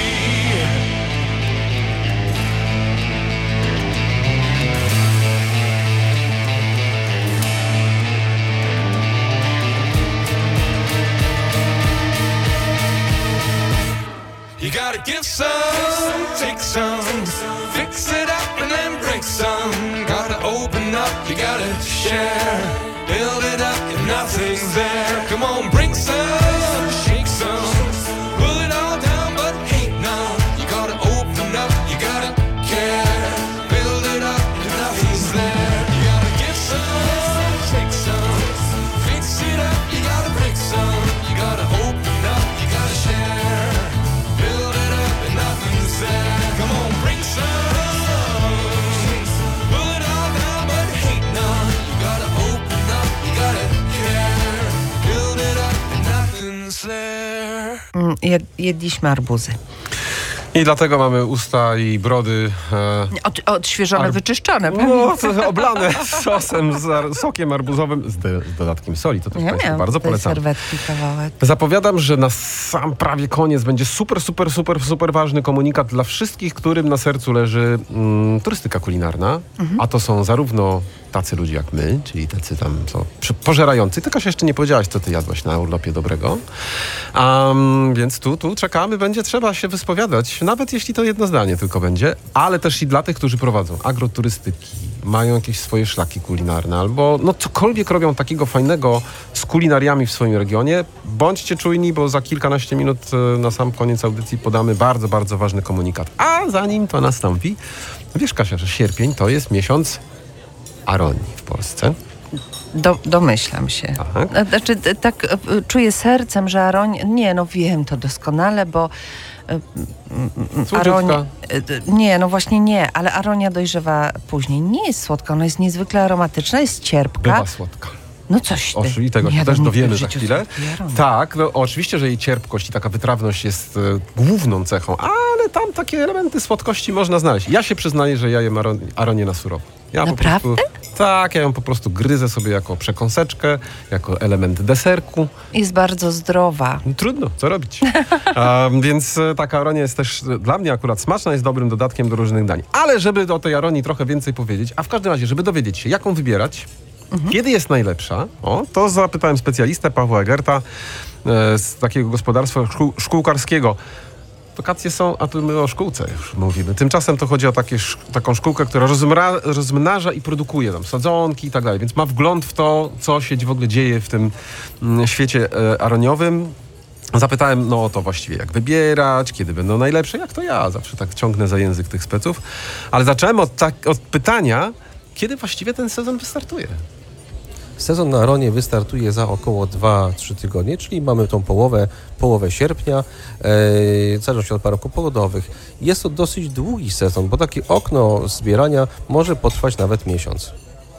You gotta give some, take some, fix it up and then break some. Gotta open up, you gotta share, build it up if nothing's there. Come on, bring some, shake some, pull it all down but hate none. You gotta open up, you gotta care, build it up if nothing's there. You gotta give some, take some, fix it up, you gotta break some. You gotta open up, you gotta share, build it up and nothing's there. Come on, bring some, pull it all down but hate none. You gotta open up, you gotta care, build it up and nothing's there. Mm, jed- jedliśmy arbuzy. I dlatego mamy usta i brody e, Od, odświeżone, Ar- wyczeszczone. no, to oblane sosem, z ar- sokiem arbuzowym z, de, z dodatkiem soli. To też Ja Państwu miałam bardzo tutaj polecam. serwetki kawałek. Zapowiadam, że na sam prawie koniec będzie super, super, super, super ważny komunikat dla wszystkich, którym na sercu leży mm, turystyka kulinarna. A to są zarówno tacy ludzie jak my, czyli tacy tam co przy- pożerający. Ty, Kasia, jeszcze nie powiedziałaś, co ty jadłaś na urlopie dobrego. Um, więc tu, tu czekamy, będzie trzeba się wyspowiadać, nawet jeśli to jedno zdanie tylko będzie, ale też i dla tych, którzy prowadzą agroturystyki, mają jakieś swoje szlaki kulinarne, albo no cokolwiek robią takiego fajnego z kulinariami w swoim regionie. Bądźcie czujni, bo za kilkanaście minut e, na sam koniec audycji podamy bardzo, bardzo ważny komunikat. A zanim to nastąpi, wiesz, Kasia, że sierpień to jest miesiąc aronii w Polsce. Do, domyślam się. Tak. E, Znaczy, t- tak e, czuję sercem, że aronia... Nie, no wiem to doskonale, bo e, m, Słodziutka. aronia... e, d- Nie, no właśnie nie, ale aronia dojrzewa później. Nie jest słodka, ona jest niezwykle aromatyczna, jest cierpka. Bywa słodka. No coś ty. Oż, i tego Nie się też jadłam nigdy dowiemy w za życiu chwilę. słodkiej aronii. Tak, no oczywiście, że jej cierpkość i taka wytrawność jest e, główną cechą, ale tam takie elementy słodkości można znaleźć. Ja się przyznaję, że ja jem aron- aronię na surowo. Ja Naprawdę? Po prostu, tak, ja ją po prostu gryzę sobie jako przekąseczkę, jako element deserku. Jest bardzo zdrowa. No, trudno, co robić? um, więc e, taka aronia jest też e, dla mnie akurat smaczna, jest dobrym dodatkiem do różnych dań. Ale żeby o tej aronii trochę więcej powiedzieć, a w każdym razie, żeby dowiedzieć się, jaką wybierać, kiedy jest najlepsza, o, to zapytałem specjalistę Pawła Egerta e, z takiego gospodarstwa szkół, szkółkarskiego. Wakacje są, a tu my o szkółce już mówimy. Tymczasem to chodzi o takie, sz- taką szkółkę, która rozmra, rozmnaża i produkuje tam sadzonki i tak dalej, więc ma wgląd w to, co się w ogóle dzieje w tym mm, świecie e, aroniowym. Zapytałem, no to właściwie jak wybierać, kiedy będą najlepsze, jak to ja zawsze tak ciągnę za język tych speców. Ale zacząłem od, tak, od pytania, kiedy właściwie ten sezon wystartuje. Sezon na aronie wystartuje za około dwa trzy tygodnie, czyli mamy tą połowę, połowę sierpnia, e, w zależności od warunków pogodowych. Jest to dosyć długi sezon, bo takie okno zbierania może potrwać nawet miesiąc.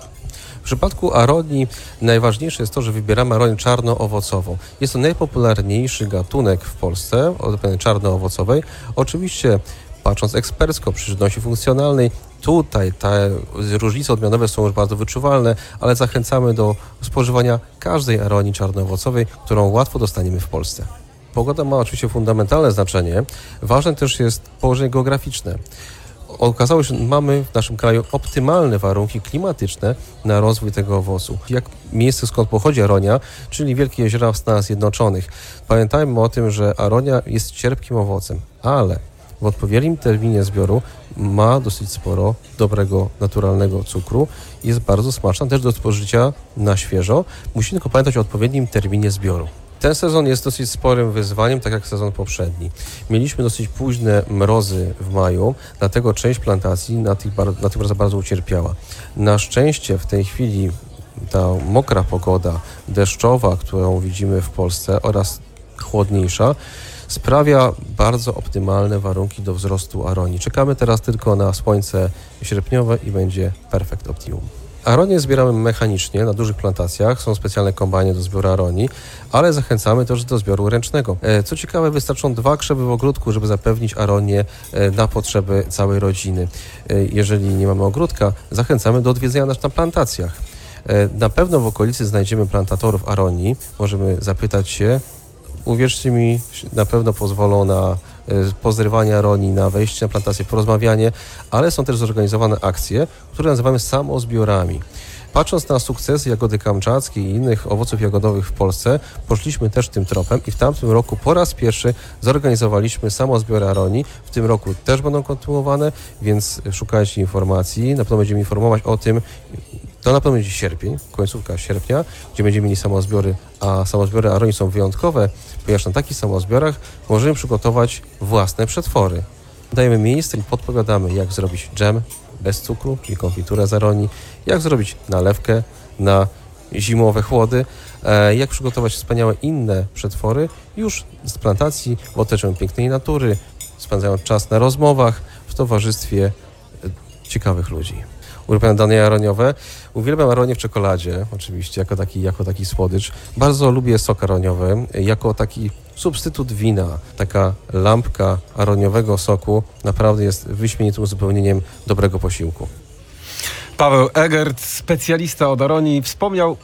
W przypadku aronii najważniejsze jest to, że wybieramy aronię czarno-owocową. Jest to najpopularniejszy gatunek w Polsce, od czarno-owocowej. Oczywiście patrząc ekspercko przy żywności funkcjonalnej, tutaj te różnice odmianowe są już bardzo wyczuwalne, ale zachęcamy do spożywania każdej aronii czarnoowocowej, którą łatwo dostaniemy w Polsce. Pogoda ma oczywiście fundamentalne znaczenie. Ważne też jest położenie geograficzne. Okazało się, że mamy w naszym kraju optymalne warunki klimatyczne na rozwój tego owocu. Jak miejsce, skąd pochodzi aronia, czyli Wielkie Jeziora w Stanach Zjednoczonych. Pamiętajmy o tym, że aronia jest cierpkim owocem, ale w odpowiednim terminie zbioru ma dosyć sporo dobrego, naturalnego cukru. Jest bardzo smaczna też do spożycia na świeżo. Musimy tylko pamiętać o odpowiednim terminie zbioru. Ten sezon jest dosyć sporym wyzwaniem, tak jak sezon poprzedni. Mieliśmy dosyć późne mrozy w maju, dlatego część plantacji na tych, bar- na tych bardzo, bardzo ucierpiała. Na szczęście w tej chwili ta mokra pogoda deszczowa, którą widzimy w Polsce, oraz chłodniejsza, sprawia bardzo optymalne warunki do wzrostu aronii. Czekamy teraz tylko na słońce sierpniowe i będzie perfekt optimum. Aronię zbieramy mechanicznie na dużych plantacjach, są specjalne kombajny do zbioru aronii, ale zachęcamy też do zbioru ręcznego. E, Co ciekawe, wystarczą dwa krzewy w ogródku, żeby zapewnić aronię e, na potrzeby całej rodziny. E, Jeżeli nie mamy ogródka, zachęcamy do odwiedzenia nas na plantacjach. E, Na pewno w okolicy znajdziemy plantatorów aronii, możemy zapytać się. Uwierzcie mi, na pewno pozwolą na y, pozrywanie aronii, na wejście na plantację, porozmawianie, ale są też zorganizowane akcje, które nazywamy samozbiorami. Patrząc na sukcesy jagody kamczackiej i innych owoców jagodowych w Polsce, poszliśmy też tym tropem i w tamtym roku po raz pierwszy zorganizowaliśmy samozbiory aronii. W tym roku też będą kontynuowane, więc szukajcie informacji. Na pewno będziemy informować o tym. To na pewno będzie sierpień, końcówka sierpnia, gdzie będziemy mieli samozbiory, a samozbiory aronii są wyjątkowe, ponieważ na takich samozbiorach możemy przygotować własne przetwory. Dajemy miejsce i podpowiadamy, jak zrobić dżem bez cukru, czyli konfiturę z aronii, jak zrobić nalewkę na zimowe chłody, e, jak przygotować wspaniałe inne przetwory już z plantacji w otoczeniu pięknej natury, spędzając czas na rozmowach w towarzystwie e, ciekawych ludzi. Uwielbiam danie aroniowe. Uwielbiam aronię w czekoladzie, oczywiście, jako taki, jako taki słodycz. Bardzo lubię sok aroniowy, jako taki substytut wina. Taka lampka aroniowego soku naprawdę jest wyśmienitym uzupełnieniem dobrego posiłku. Paweł Egert, specjalista od aronii, wspomniał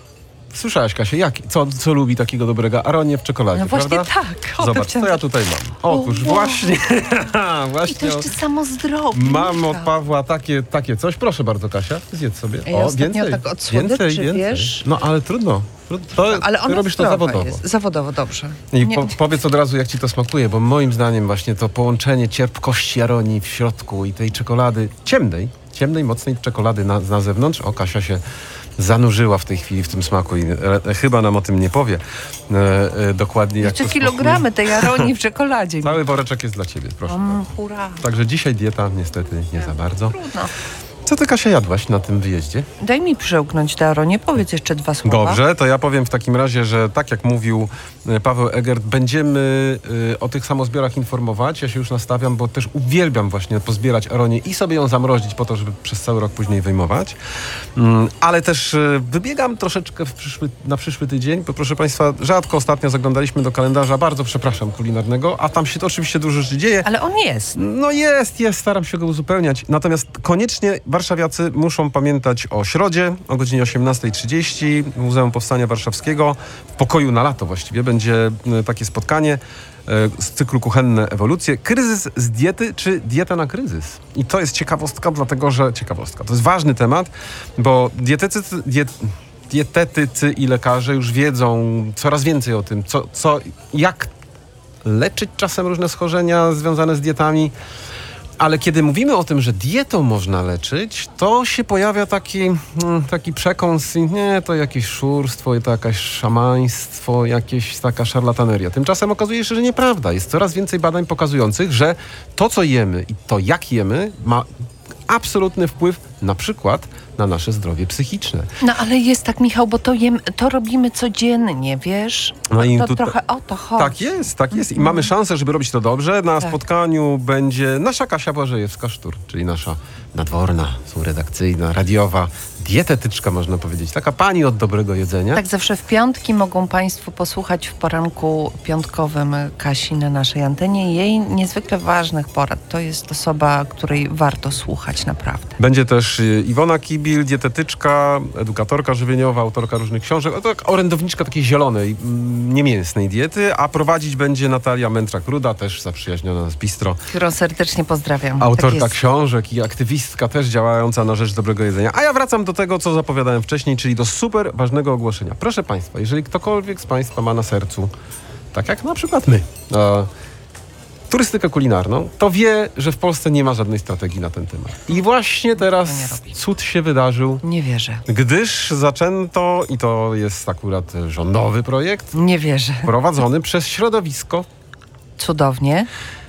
Słyszałaś, Kasia, jak, co, co lubi takiego dobrego? Aronie w czekoladzie, No właśnie prawda? tak. O, to Zobacz, co chciałam- ja tutaj mam. Otóż O, wow. właśnie, I to właśnie jeszcze samo zdrowie. mam od Pawła takie, takie coś. Proszę bardzo, Kasia, zjedz sobie. Ja ostatnio tak od słodyczy, wiesz? No ale trudno. Trud- To, Ale ty ona robisz to zdrowa zawodowo. Jest. Zawodowo, dobrze. I Nie- po, powiedz od razu, jak ci to smakuje, bo moim zdaniem właśnie to połączenie cierpkości aronii w środku i tej czekolady ciemnej, ciemnej, mocnej czekolady na, na zewnątrz. O, Kasia się zanurzyła w tej chwili w tym smaku i e, chyba nam o tym nie powie e, e, dokładnie, jak Jeszcze to smakuje. kilogramy tej aronii w czekoladzie. Cały woreczek jest dla ciebie, proszę. Mm, hurra. Także dzisiaj dieta niestety nie za bardzo. Trudno. Co ty, Kasia, jadłaś na tym wyjeździe? Daj mi przełknąć tę aronię. Powiedz jeszcze dwa słowa. Dobrze, to ja powiem w takim razie, że tak jak mówił e, Paweł Egert, będziemy e, o tych samozbiorach informować. Ja się już nastawiam, bo też uwielbiam właśnie pozbierać aronię i sobie ją zamrozić po to, żeby przez cały rok później wyjmować. Mm, ale też e, wybiegam troszeczkę w przyszły, na przyszły tydzień, bo proszę Państwa, rzadko ostatnio zaglądaliśmy do kalendarza, bardzo przepraszam, kulinarnego, a tam się to oczywiście dużo rzeczy dzieje. Ale on jest. No jest, jest, staram się go uzupełniać. Natomiast koniecznie warszawiacy muszą pamiętać o środzie o godzinie osiemnastej trzydzieści w Muzeum Powstania Warszawskiego. W pokoju na lato właściwie będzie e, takie spotkanie e, z cyklu Kuchenne Ewolucje. Kryzys z diety czy dieta na kryzys? I to jest ciekawostka, dlatego że... Ciekawostka. To jest ważny temat, bo dietetycy... Diet, dietetycy i lekarze już wiedzą coraz więcej o tym, co, co, jak leczyć czasem różne schorzenia związane z dietami. Ale kiedy mówimy o tym, że dietą można leczyć, to się pojawia taki, mm, taki przekąs, i nie, to jakieś szurstwo, i to jakieś szamaństwo, jakieś taka szarlataneria. Tymczasem okazuje się, że nieprawda. Jest coraz więcej badań pokazujących, że to, co jemy i to, jak jemy, ma absolutny wpływ na przykład na nasze zdrowie psychiczne. No ale jest tak, Michał, bo to, jem, to robimy codziennie, wiesz? No i to tutaj- trochę o to chodzi. Tak jest, tak jest. I mamy szansę, żeby robić to dobrze. Na Tak. spotkaniu będzie nasza Kasia Błażejewska-Sztur, czyli nasza nadworna, redakcyjna, radiowa, dietetyczka, można powiedzieć. Taka pani od dobrego jedzenia. Tak, zawsze w piątki mogą Państwo posłuchać w poranku piątkowym Kasi na naszej antenie jej niezwykle ważnych porad. To jest osoba, której warto słuchać naprawdę. Będzie też y, Iwona Kibil, dietetyczka, edukatorka żywieniowa, autorka różnych książek, a to tak orędowniczka takiej zielonej, mm, niemięsnej diety, a prowadzić będzie Natalia Mędrzak-Ruda, też zaprzyjaźniona z Bistro. Którą serdecznie pozdrawiam. Autorka tak jest. książek i aktywistka też działająca na rzecz dobrego jedzenia. A ja wracam do tego, co zapowiadałem wcześniej, czyli do super ważnego ogłoszenia. Proszę Państwa, jeżeli ktokolwiek z Państwa ma na sercu, tak jak na przykład my, e, turystykę kulinarną, to wie, że w Polsce nie ma żadnej strategii na ten temat. I właśnie teraz nie robi. cud się wydarzył, Nie wierzę. gdyż zaczęto, i to jest akurat rządowy projekt, Nie wierzę. prowadzony przez środowisko, Cudownie.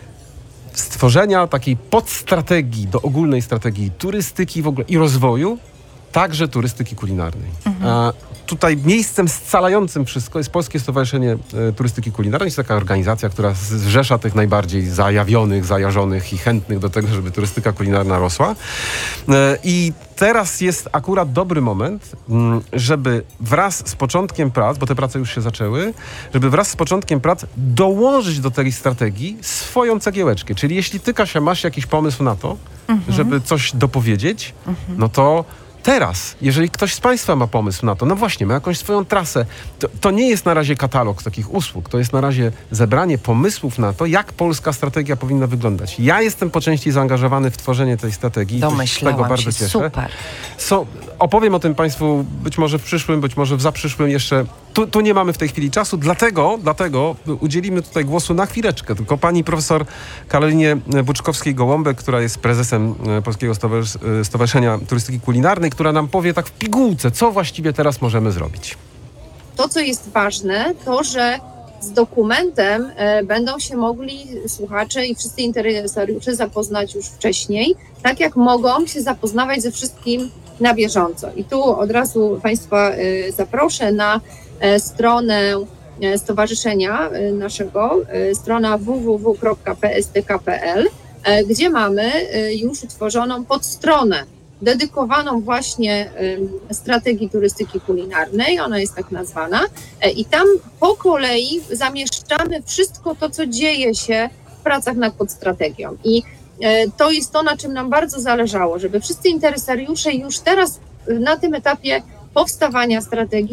stworzenia takiej podstrategii do ogólnej strategii turystyki w ogóle i rozwoju, także turystyki kulinarnej. A tutaj miejscem scalającym wszystko jest Polskie Stowarzyszenie e, Turystyki Kulinarnej. Jest taka organizacja, która zrzesza tych najbardziej zajawionych, zajarzonych i chętnych do tego, żeby turystyka kulinarna rosła. E, I teraz jest akurat dobry moment, mm, żeby wraz z początkiem prac, bo te prace już się zaczęły, żeby wraz z początkiem prac dołożyć do tej strategii swoją cegiełeczkę. Czyli jeśli ty, Kasia, masz jakiś pomysł na to, żeby coś dopowiedzieć, no to teraz, jeżeli ktoś z Państwa ma pomysł na to, no właśnie, ma jakąś swoją trasę, to, to nie jest na razie katalog takich usług, to jest na razie zebranie pomysłów na to, jak polska strategia powinna wyglądać. Ja jestem po części zaangażowany w tworzenie tej strategii. i się z tego Domyślałam bardzo się. cieszę. Super. So, opowiem o tym Państwu być może w przyszłym, być może w zaprzyszłym jeszcze. Tu, tu nie mamy w tej chwili czasu, dlatego, dlatego udzielimy tutaj głosu na chwileczkę. Tylko pani profesor Karolinie Buczkowskiej-Gołąbek, która jest prezesem e, Polskiego Stowarzysz- e, Stowarzyszenia Turystyki Kulinarnej, która nam powie tak w pigułce, co właściwie teraz możemy zrobić. To, co jest ważne, to, że z dokumentem e, będą się mogli słuchacze i wszyscy interesariusze zapoznać już wcześniej, tak jak mogą się zapoznawać ze wszystkim na bieżąco. I tu od razu Państwa e, zaproszę na e, stronę e, stowarzyszenia e, naszego, e, strona w w w kropka p s t k kropka p l, e, gdzie mamy e, już utworzoną podstronę dedykowaną właśnie y, strategii turystyki kulinarnej, ona jest tak nazwana, e, i tam po kolei zamieszczamy wszystko to, co dzieje się w pracach nad podstrategią. I e, to jest to, na czym nam bardzo zależało, żeby wszyscy interesariusze już teraz na tym etapie powstawania strategii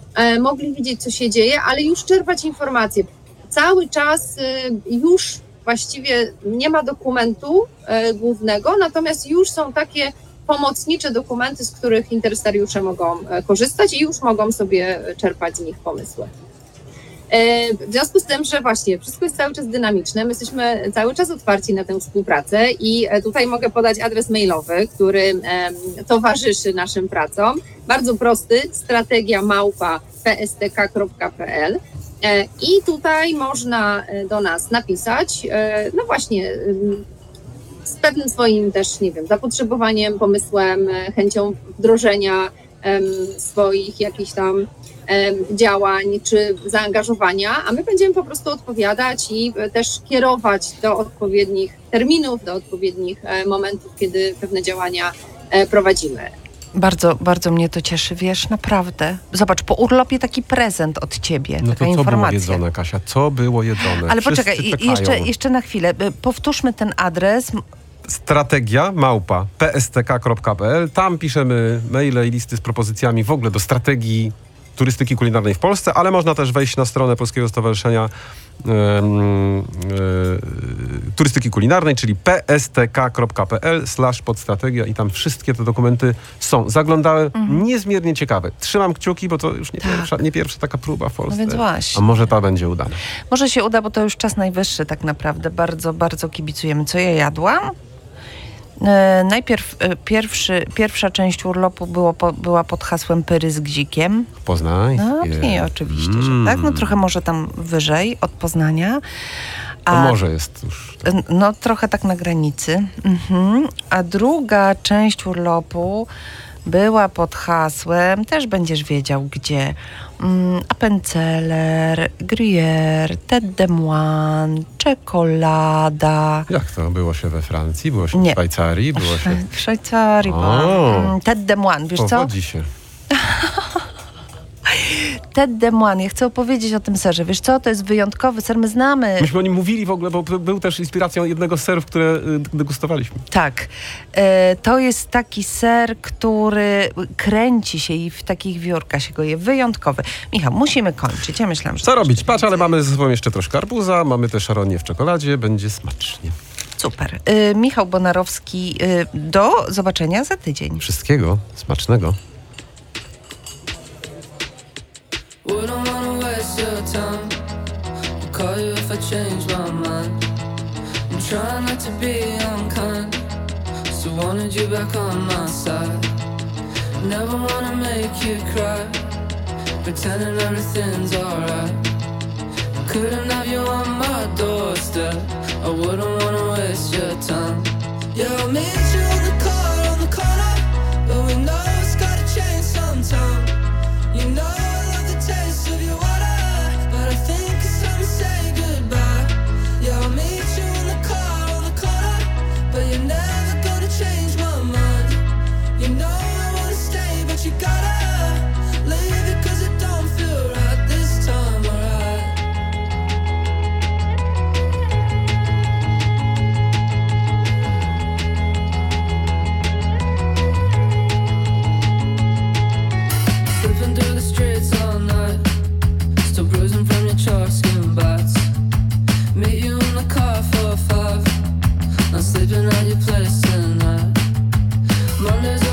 e, mogli widzieć, co się dzieje, ale już czerpać informacje. Cały czas e, już właściwie nie ma dokumentu e, głównego, natomiast już są takie pomocnicze dokumenty, z których interesariusze mogą e, korzystać i już mogą sobie czerpać z nich pomysły. E, W związku z tym, że właśnie wszystko jest cały czas dynamiczne, my jesteśmy cały czas otwarci na tę współpracę i e, tutaj mogę podać adres mailowy, który em, towarzyszy naszym pracom. Bardzo prosty, strategia małpa p s t k kropka p l. E, I tutaj można e, do nas napisać, e, no właśnie, em, z pewnym swoim też, nie wiem, zapotrzebowaniem, pomysłem, e, chęcią wdrożenia em, swoich jakichś tam em, działań czy zaangażowania, a my będziemy po prostu odpowiadać i e, też kierować do odpowiednich terminów, do odpowiednich e, momentów, kiedy pewne działania e, prowadzimy. Bardzo, bardzo mnie to cieszy, wiesz, naprawdę. Zobacz, po urlopie taki prezent od ciebie, No taka to co było informacja. jedzone, Kasia? Co było jedzone? Ale Wszyscy poczekaj, i- czekają. jeszcze, jeszcze na chwilę. Y, Powtórzmy ten adres. Strategia małpa p s t k kropka p l. Tam piszemy maile i listy z propozycjami w ogóle do strategii turystyki kulinarnej w Polsce, ale można też wejść na stronę Polskiego Stowarzyszenia em, e, Turystyki Kulinarnej, czyli p s t k kropka p l slash podstrategia i tam wszystkie te dokumenty są. Zaglądałem, Mhm. niezmiernie ciekawe. Trzymam kciuki, bo to już nie, Tak. pierwsza, nie pierwsza taka próba w Polsce. No więc właśnie. A może ta będzie udana. Może się uda, bo to już czas najwyższy tak naprawdę. Bardzo, bardzo kibicujemy. Co ja jadłam? E, najpierw e, pierwszy, pierwsza część urlopu było po, była pod hasłem Pyry z Gzikiem. Poznań. No i oczywiście, że tak. No trochę może tam wyżej od Poznania. To A, może jest już. No trochę tak na granicy. Mhm. A druga część urlopu była pod hasłem, też będziesz wiedział gdzie, mm, Appenzeller, Gruyère, tête de moine, czekolada. Jak to? Było się we Francji? Było się Nie. w Szwajcarii? Było się... W Szwajcarii była. O. Mm, Tête de moine, wiesz co? Powodzi się. Tête de moine, ja chcę opowiedzieć o tym serze. Wiesz co, to jest wyjątkowy ser, my znamy... Myśmy o nim mówili w ogóle, bo był też inspiracją jednego z serów, które y, degustowaliśmy. Tak. E, to jest taki ser, który kręci się i w takich wiórkach się go je. Wyjątkowy. Michał, musimy kończyć. Ja myślałam, że... Co robić? Patrz, ale mamy ze sobą jeszcze troszkę arbuza, mamy też szaronię w czekoladzie, będzie smacznie. Super. E, Michał Bonarowski, e, do zobaczenia za tydzień. Wszystkiego smacznego. Wouldn't wanna waste your time. I'll call you if I change my mind. I'm trying not to be unkind. Still wanted you back on my side. Never wanna make you cry. Pretending everything's alright. Couldn't have you on my doorstep. I wouldn't wanna waste your time. Yeah, I'll meet you in the car on the corner. But we know it's gotta change sometime. You know I love the taste of your water, but I think it's time to say goodbye. Yeah, I'll meet you in the car on the corner, but you're never gonna change my mind. You know I wanna stay, but you gotta leave it 'cause it don't feel right this time, alright. Slipping through the streets all night, still bruising from your chalk skin bites. Meet you in the car for five, not sleeping at your place tonight. Mondays